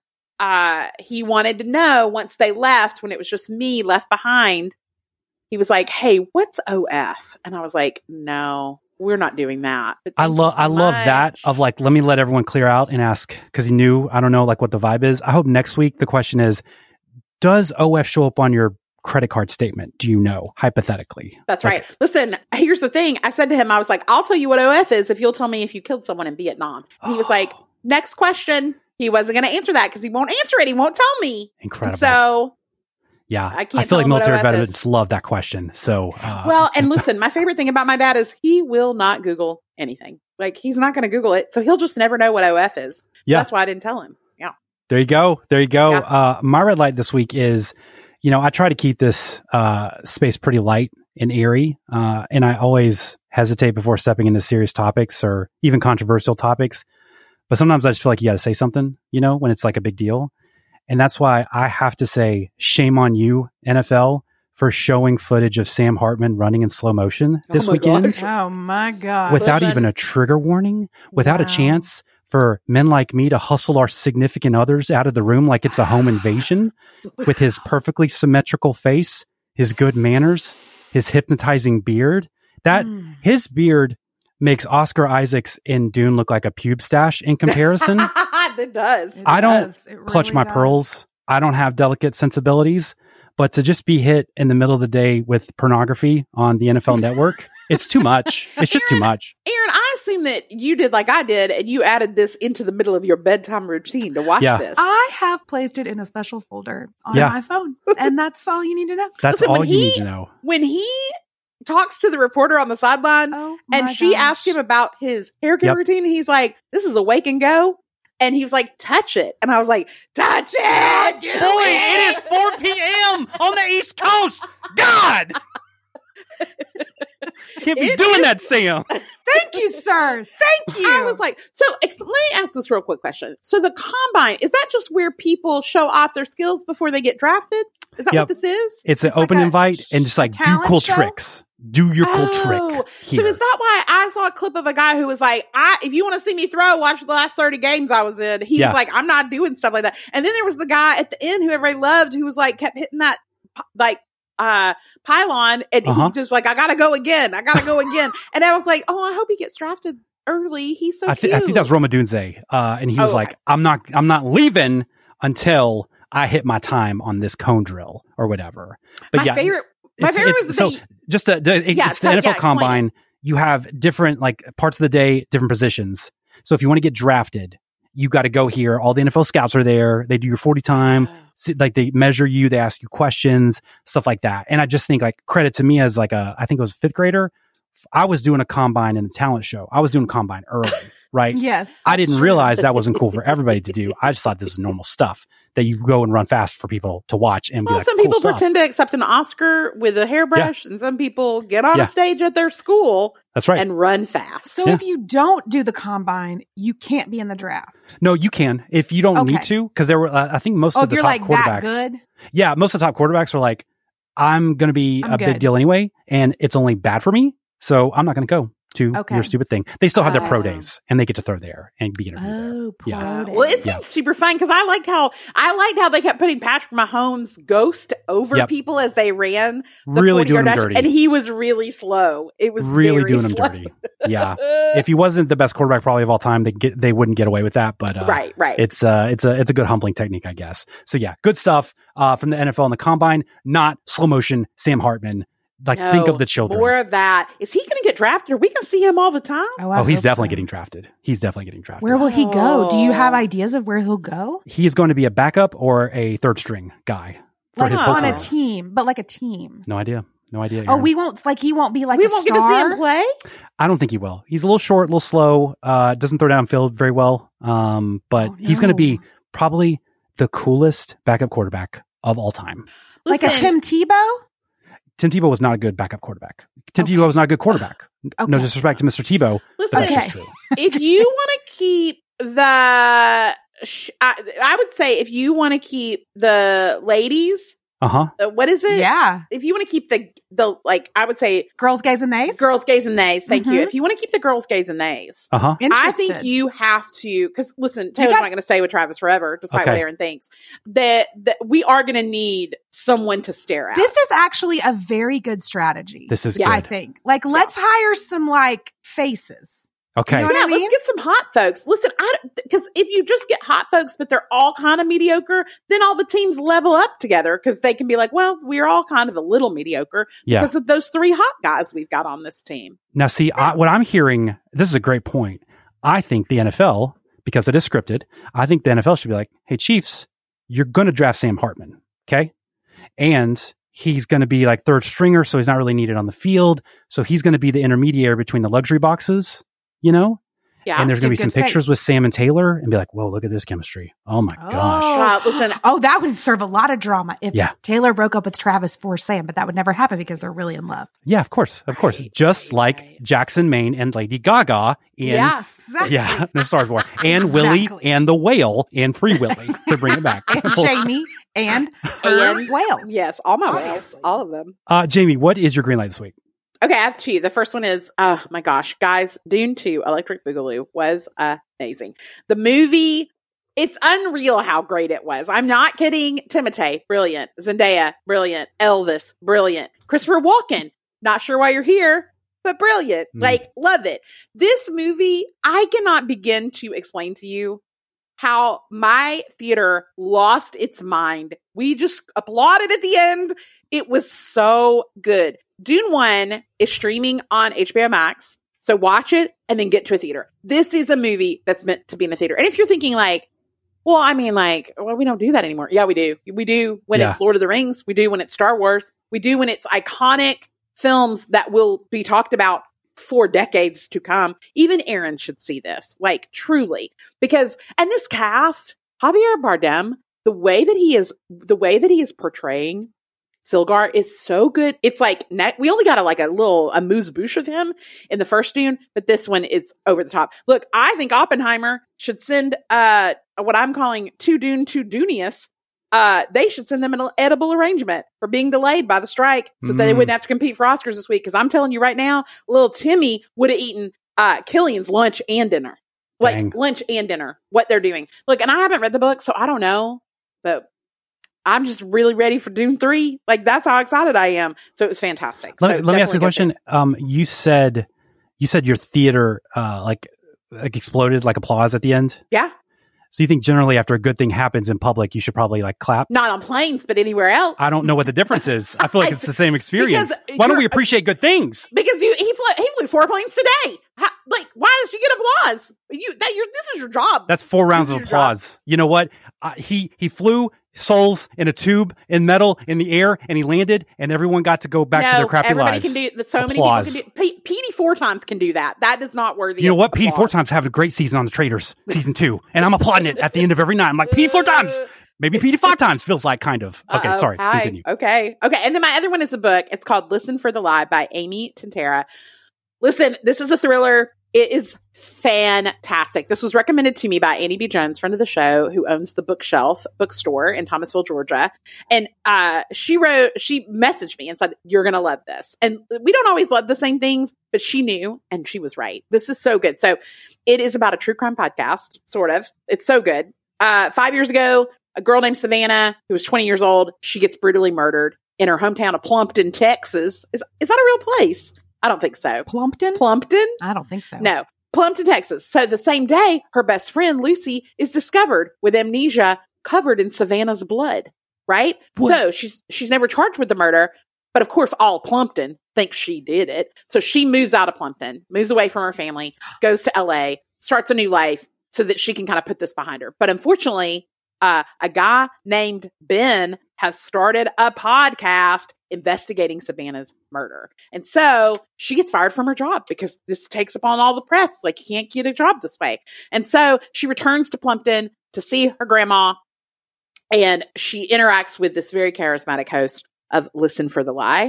he wanted to know once they left, when it was just me left behind, he was like, hey, what's OF? And I was like, no, we're not doing that. But I love that of like, let me let everyone clear out and ask, because he knew, I don't know, like what the vibe is. I hope next week the question is, does OF show up on your credit card statement? Do you know, hypothetically? That's right. Listen, here's the thing. I said to him, I was like, I'll tell you what OF is if you'll tell me if you killed someone in Vietnam. And he was like, next question. He wasn't going to answer that because he won't answer it. He won't tell me. Incredible. And so yeah, I can't. I feel like military veterans veterans love that question. So well, and listen, my favorite thing about my dad is he will not Google anything. Like he's not going to Google it, so he'll just never know what OF is. So that's why I didn't tell him. Yeah. There you go. Yeah. My red light this week is, I try to keep this space pretty light and airy, and I always hesitate before stepping into serious topics or even controversial topics. But sometimes I just feel like you got to say something, when it's like a big deal. And that's why I have to say, shame on you, NFL, for showing footage of Sam Hartman running in slow motion this weekend. Oh my God. Without even a trigger warning, without a chance for men like me to hustle our significant others out of the room like it's a home invasion, with his perfectly symmetrical face, his good manners, his hypnotizing beard. His beard makes Oscar Isaacs in Dune look like a pube stash in comparison. It does. I don't clutch my pearls. I don't have delicate sensibilities, but to just be hit in the middle of the day with pornography on the NFL Network, it's too much. It's just too much. Aaron, I assume that you did like I did, and you added this into the middle of your bedtime routine to watch this. I have placed it in a special folder on my phone, and that's all you need to know. That's all you need to know. When he talks to the reporter on the sideline, and she asked him about his haircut routine, he's like, "This is a wake and go." And he was like, touch it. And I was like, touch it! Boy, it is 4 p.m. on the East Coast. God! Can't be doing that, Sam. Thank you, sir. Thank you. I was like, so let me ask this real quick question. So the combine, is that just where people show off their skills before they get drafted? Is that what this is? It's an open invite and just like do cool tricks. Do your cool trick. Here. So is that why I saw a clip of a guy who was like, if you want to see me throw, watch the last 30 games I was in. He was like, I'm not doing stuff like that. And then there was the guy at the end who everybody loved who was like, kept hitting that pylon. And he just like, I got to go again. And I was like, I hope he gets drafted early. He's so cute. I think that was Roma Dunze. And he was like, I'm not leaving until I hit my time on this cone drill or whatever. But my favorite was it's the NFL Combine. You have different like parts of the day, different positions. So if you want to get drafted, you got to go here. All the NFL scouts are there. They do your 40 time. Like they measure you. They ask you questions, stuff like that. And I just think like credit to me as like I think it was a 5th grader. I was doing a combine in the talent show. I was doing a combine early, right? Yes. I didn't realize that wasn't cool for everybody to do. I just thought this is normal stuff that you go and run fast for people to watch and be like, some people pretend to accept an Oscar with a hairbrush, and some people get on a stage at their school. That's right. And run fast. So if you don't do the combine, you can't be in the draft. No, you can if you don't need to, because there were I think most of the top quarterbacks. That good? Yeah, most of the top quarterbacks are like, I'm going to be a big deal anyway, and it's only bad for me, so I'm not going to go to your stupid thing. They still have their pro days, and they get to throw there and be interviewed there. Pro days. Well, it's super fun because I liked how they kept putting Patrick Mahomes' ghost over people as they ran. Really doing him dirty. And he was really slow. It was really very doing him dirty. Yeah. If he wasn't the best quarterback probably of all time, they wouldn't get away with that. But right. It's a good humbling technique, I guess. So yeah, good stuff from the NFL and the Combine. Not slow motion Sam Hartman. Think of the children. More of that. Is he going to get drafted? Are we going to see him all the time? He's definitely getting drafted. Where will he go? Do you have ideas of where he'll go? He is going to be a backup or a third string guy for his whole on career. a team, but like a team. No idea. Aaron. Oh, he won't be like we a won't star? get to see him play? I don't think he will. He's a little short, a little slow, doesn't throw downfield very well. But he's going to be probably the coolest backup quarterback of all time. Like a Tim Tebow? Tim Tebow was not a good backup quarterback. Tim Tebow was not a good quarterback. No disrespect to Mr. Tebow, but that's just true. If you want to keep I would say if you want to keep the ladies, what is it? Yeah. If you want to keep the like, I would say girls, gays, and theys. Girls, gays, and theys. Thank you. If you want to keep the girls, gays, and theys, I think you have to. Because listen, Taylor's not going to stay with Travis forever, despite what Aaron thinks. That we are going to need someone to stare at. This is actually a very good strategy. This is good. I think. Like, let's hire some like faces. Okay. You know what I mean? Let's get some hot folks. Listen, because if you just get hot folks, but they're all kind of mediocre, then all the teams level up together because they can be like, well, we're all kind of a little mediocre because of those 3 hot guys we've got on this team. Now, see, what I'm hearing, this is a great point. I think the NFL, because it is scripted, I think the NFL should be like, hey, Chiefs, you're going to draft Sam Hartman, okay? And he's going to be like third stringer, so he's not really needed on the field. So he's going to be the intermediary between the luxury boxes. You know? Yeah. And there's going to be some pictures with Sam and Taylor and be like, whoa, look at this chemistry. Oh my gosh. Listen. That would serve a lot of drama if Taylor broke up with Travis for Sam, but that would never happen because they're really in love. Yeah, of course. Of course. Just like Jackson Maine and Lady Gaga in the Star Wars. And Willie and the Whale and Free Willy to bring it back. And Jamie and whales. Yes, all my whales. All of them. Jamie, what is your green light this week? Okay, I have 2. The first one is, oh my gosh, guys, Dune 2, Electric Boogaloo was amazing. The movie, it's unreal how great it was. I'm not kidding. Timothée, brilliant. Zendaya, brilliant. Elvis, brilliant. Christopher Walken, not sure why you're here, but brilliant. Like, love it. This movie, I cannot begin to explain to you how my theater lost its mind. We just applauded at the end. It was so good. Dune 1 is streaming on HBO Max. So watch it and then get to a theater. This is a movie that's meant to be in a theater. And if you're thinking like, well, I mean, like, well, we don't do that anymore. Yeah, we do. We do when it's Lord of the Rings. We do when it's Star Wars. We do when it's iconic films that will be talked about for decades to come. Even Aaron should see this, like, truly. Because, and this cast, Javier Bardem, the way that he is portraying Stilgar is so good. It's like, we only got a amuse-bouche of him in the first Dune, but this one is over the top. Look, I think Oppenheimer should send what I'm calling to Dunius. They should send them an edible arrangement for being delayed by the strike so that they wouldn't have to compete for Oscars this week. Because I'm telling you right now, little Timmy would have eaten Killian's lunch and dinner. Like, lunch and dinner, what they're doing. Look, and I haven't read the book, so I don't know, but I'm just really ready for Dune 3. Like, that's how excited I am. So it was fantastic. Let me ask you a question. You said your theater like exploded, like applause at the end. Yeah. So you think generally after a good thing happens in public, you should probably like clap? Not on planes, but anywhere else. I don't know what the difference is. I feel like it's the same experience. Why don't we appreciate good things? Because he flew 4 planes today. Why did you get applause? This is your job. That's 4 rounds of applause. Job. You know what? He flew souls in a tube in metal in the air, and he landed, and everyone got to go back to their crappy lives. Can do. So applause. Many people can do. Petey 4 times can do that. That is not worthy. You know what? Petey 4 times have a great season on The Traitors, season 2, and I'm applauding it at the end of every night. I'm like, Petey 4 times. Maybe Petey 5 times feels like kind of. Okay, sorry. Continue. Okay. And then my other one is a book. It's called Listen for the Lie by Amy Tintera. Listen, this is a thriller. It is fantastic. This was recommended to me by Annie B. Jones, friend of the show, who owns the Bookshelf bookstore in Thomasville, Georgia. And she messaged me and said, you're going to love this. And we don't always love the same things, but she knew, and she was right. This is so good. So it is about a true crime podcast, sort of. It's so good. 5 years ago, a girl named Savannah, who was 20 years old, she gets brutally murdered in her hometown of Plumpton, Texas. Is that a real place? I don't think so. Plumpton? I don't think so. No. Plumpton, Texas. So the same day, her best friend, Lucy, is discovered with amnesia covered in Savannah's blood, right? What? So she's never charged with the murder, but of course, all Plumpton thinks she did it. So she moves out of Plumpton, moves away from her family, goes to LA, starts a new life so that she can kind of put this behind her. But unfortunately, a guy named Ben has started a podcast investigating Savannah's murder. And so she gets fired from her job because this takes upon all the press. Like, you can't get a job this way. And so she returns to Plumpton to see her grandma, and she interacts with this very charismatic host of Listen for the Lie.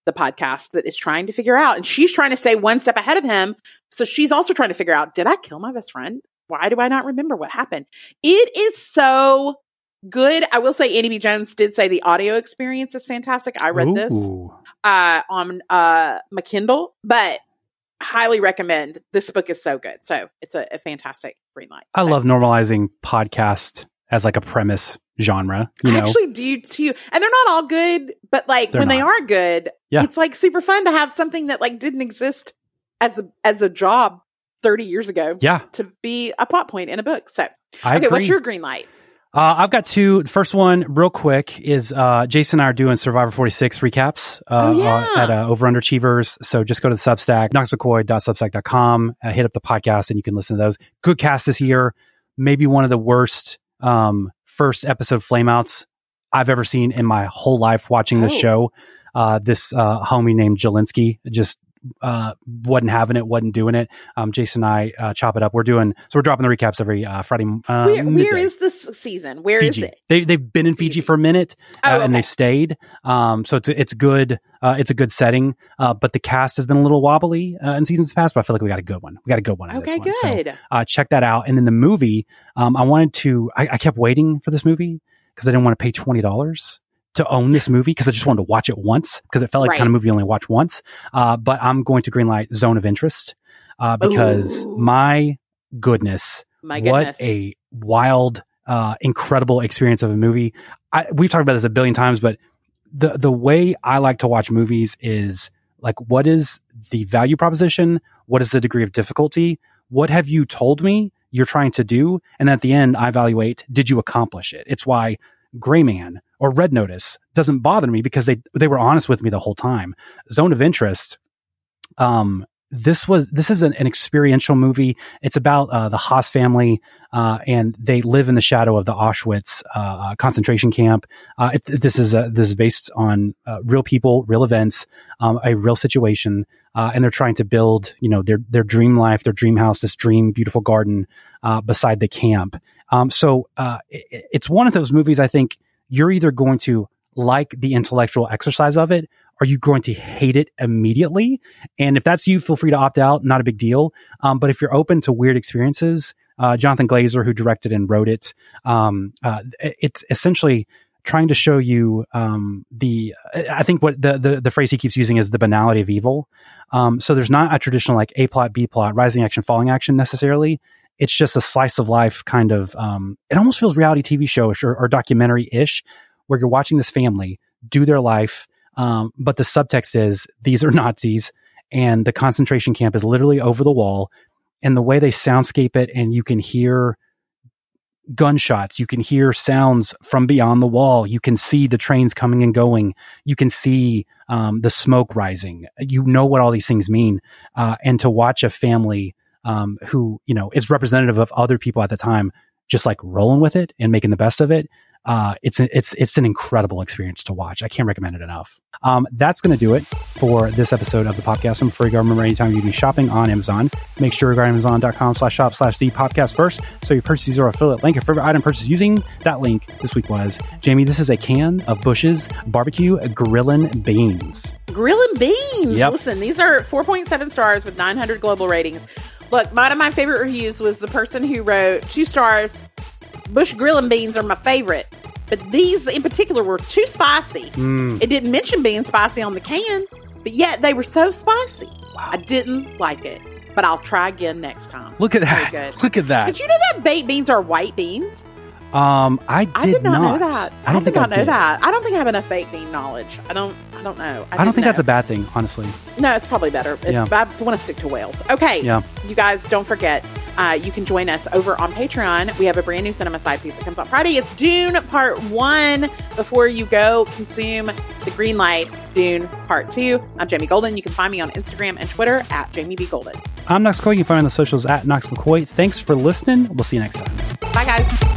the podcast that is trying to figure out, and she's trying to stay one step ahead of him. So she's also trying to figure out, did I kill my best friend? Why do I not remember what happened? It is so good. I will say Annie B. Jones did say the audio experience is fantastic. I read this on my Kindle, but highly recommend. This book is so good. So it's a fantastic green light. I love normalizing podcast as like a premise genre. You know? Actually do too. And they're not all good, but like when they are good, it's like super fun to have something that like didn't exist as a job 30 years ago. Yeah. To be a plot point in a book. So I agree. What's your green light? I've got two. The first one, real quick, is Jason and I are doing Survivor 46 recaps at Over Underachievers. So just go to the Substack, knoxmccoy.substack.com, hit up the podcast, and you can listen to those. Good cast this year. Maybe one of the worst first episode flameouts I've ever seen in my whole life watching this show. This homie named Jelinski just wasn't having it, wasn't doing it. Jason and I chop it up. We're dropping the recaps every Friday. Where is this season? Where Fiji. is it? They've been in Fiji for a minute and they stayed. So it's good. It's a good setting. But the cast has been a little wobbly in seasons past, but I feel like we got a good one. In this one. Good. So, check that out. And then the movie, I kept waiting for this movie because I didn't want to pay $20 to own this movie because I just wanted to watch it once because it felt like the kind of movie you only watch once. But I'm going to greenlight Zone of Interest because my goodness, what a wild, incredible experience of a movie. We've talked about this a billion times, but the way I like to watch movies is like, what is the value proposition? What is the degree of difficulty? What have you told me you're trying to do? And at the end, I evaluate, did you accomplish it? It's why Gray Man or Red Notice doesn't bother me because they were honest with me the whole time. Zone of Interest, this is an experiential movie. It's about the Haas family, and they live in the shadow of the Auschwitz concentration camp. This is based on real people, real events, a real situation, and they're trying to build, their dream life, their dream house, this dream beautiful garden beside the camp. So it's one of those movies I think you're either going to like the intellectual exercise of it, or you're going to hate it immediately. And if that's you, feel free to opt out. Not a big deal. But if you're open to weird experiences, Jonathan Glazer, who directed and wrote it, it's essentially trying to show you I think what the phrase he keeps using is the banality of evil. So there's not a traditional like A plot, B plot, rising action, falling action necessarily. It's just a slice of life kind of, it almost feels reality TV show-ish or documentary-ish, where you're watching this family do their life. But the subtext is these are Nazis and the concentration camp is literally over the wall, and the way they soundscape it, and you can hear gunshots, you can hear sounds from beyond the wall. You can see the trains coming and going. You can see, the smoke rising. You know what all these things mean. And to watch a family, who, is representative of other people at the time, just like rolling with it and making the best of it. It's an incredible experience to watch. I can't recommend it enough. That's going to do it for this episode of the podcast. I'm afraid to remember anytime you be shopping on Amazon, make sure you go to Amazon.com/shop/the podcast first. So your purchases are affiliate link. Your favorite item purchase using that link this week was, Jamie, this is a can of Bush's barbecue grillin' beans. Grillin' beans. Yep. Listen, these are 4.7 stars with 900 global ratings. Look, one of my favorite reviews was the person who wrote 2 stars. Bush grillin' beans are my favorite, but these in particular were too spicy. It didn't mention being spicy on the can, but yet they were so spicy. Wow. I didn't like it, but I'll try again next time. Look at that. Very good. Look at that. Did you know that baked beans are white beans? I did not know that. I don't think I did. That. I don't think I have enough baked bean knowledge. I don't know. I don't think that's a bad thing, honestly. No, it's probably better. I want to stick to whales. Okay. Yeah. You guys, don't forget, you can join us over on Patreon. We have a brand new cinema side piece that comes on Friday. It's Dune Part 1. Before you go consume the green light, Dune Part 2. I'm Jamie Golden. You can find me on Instagram and Twitter at Jamie B. Golden. I'm Knox McCoy. You can find me on the socials at Knox McCoy. Thanks for listening. We'll see you next time. Bye, guys.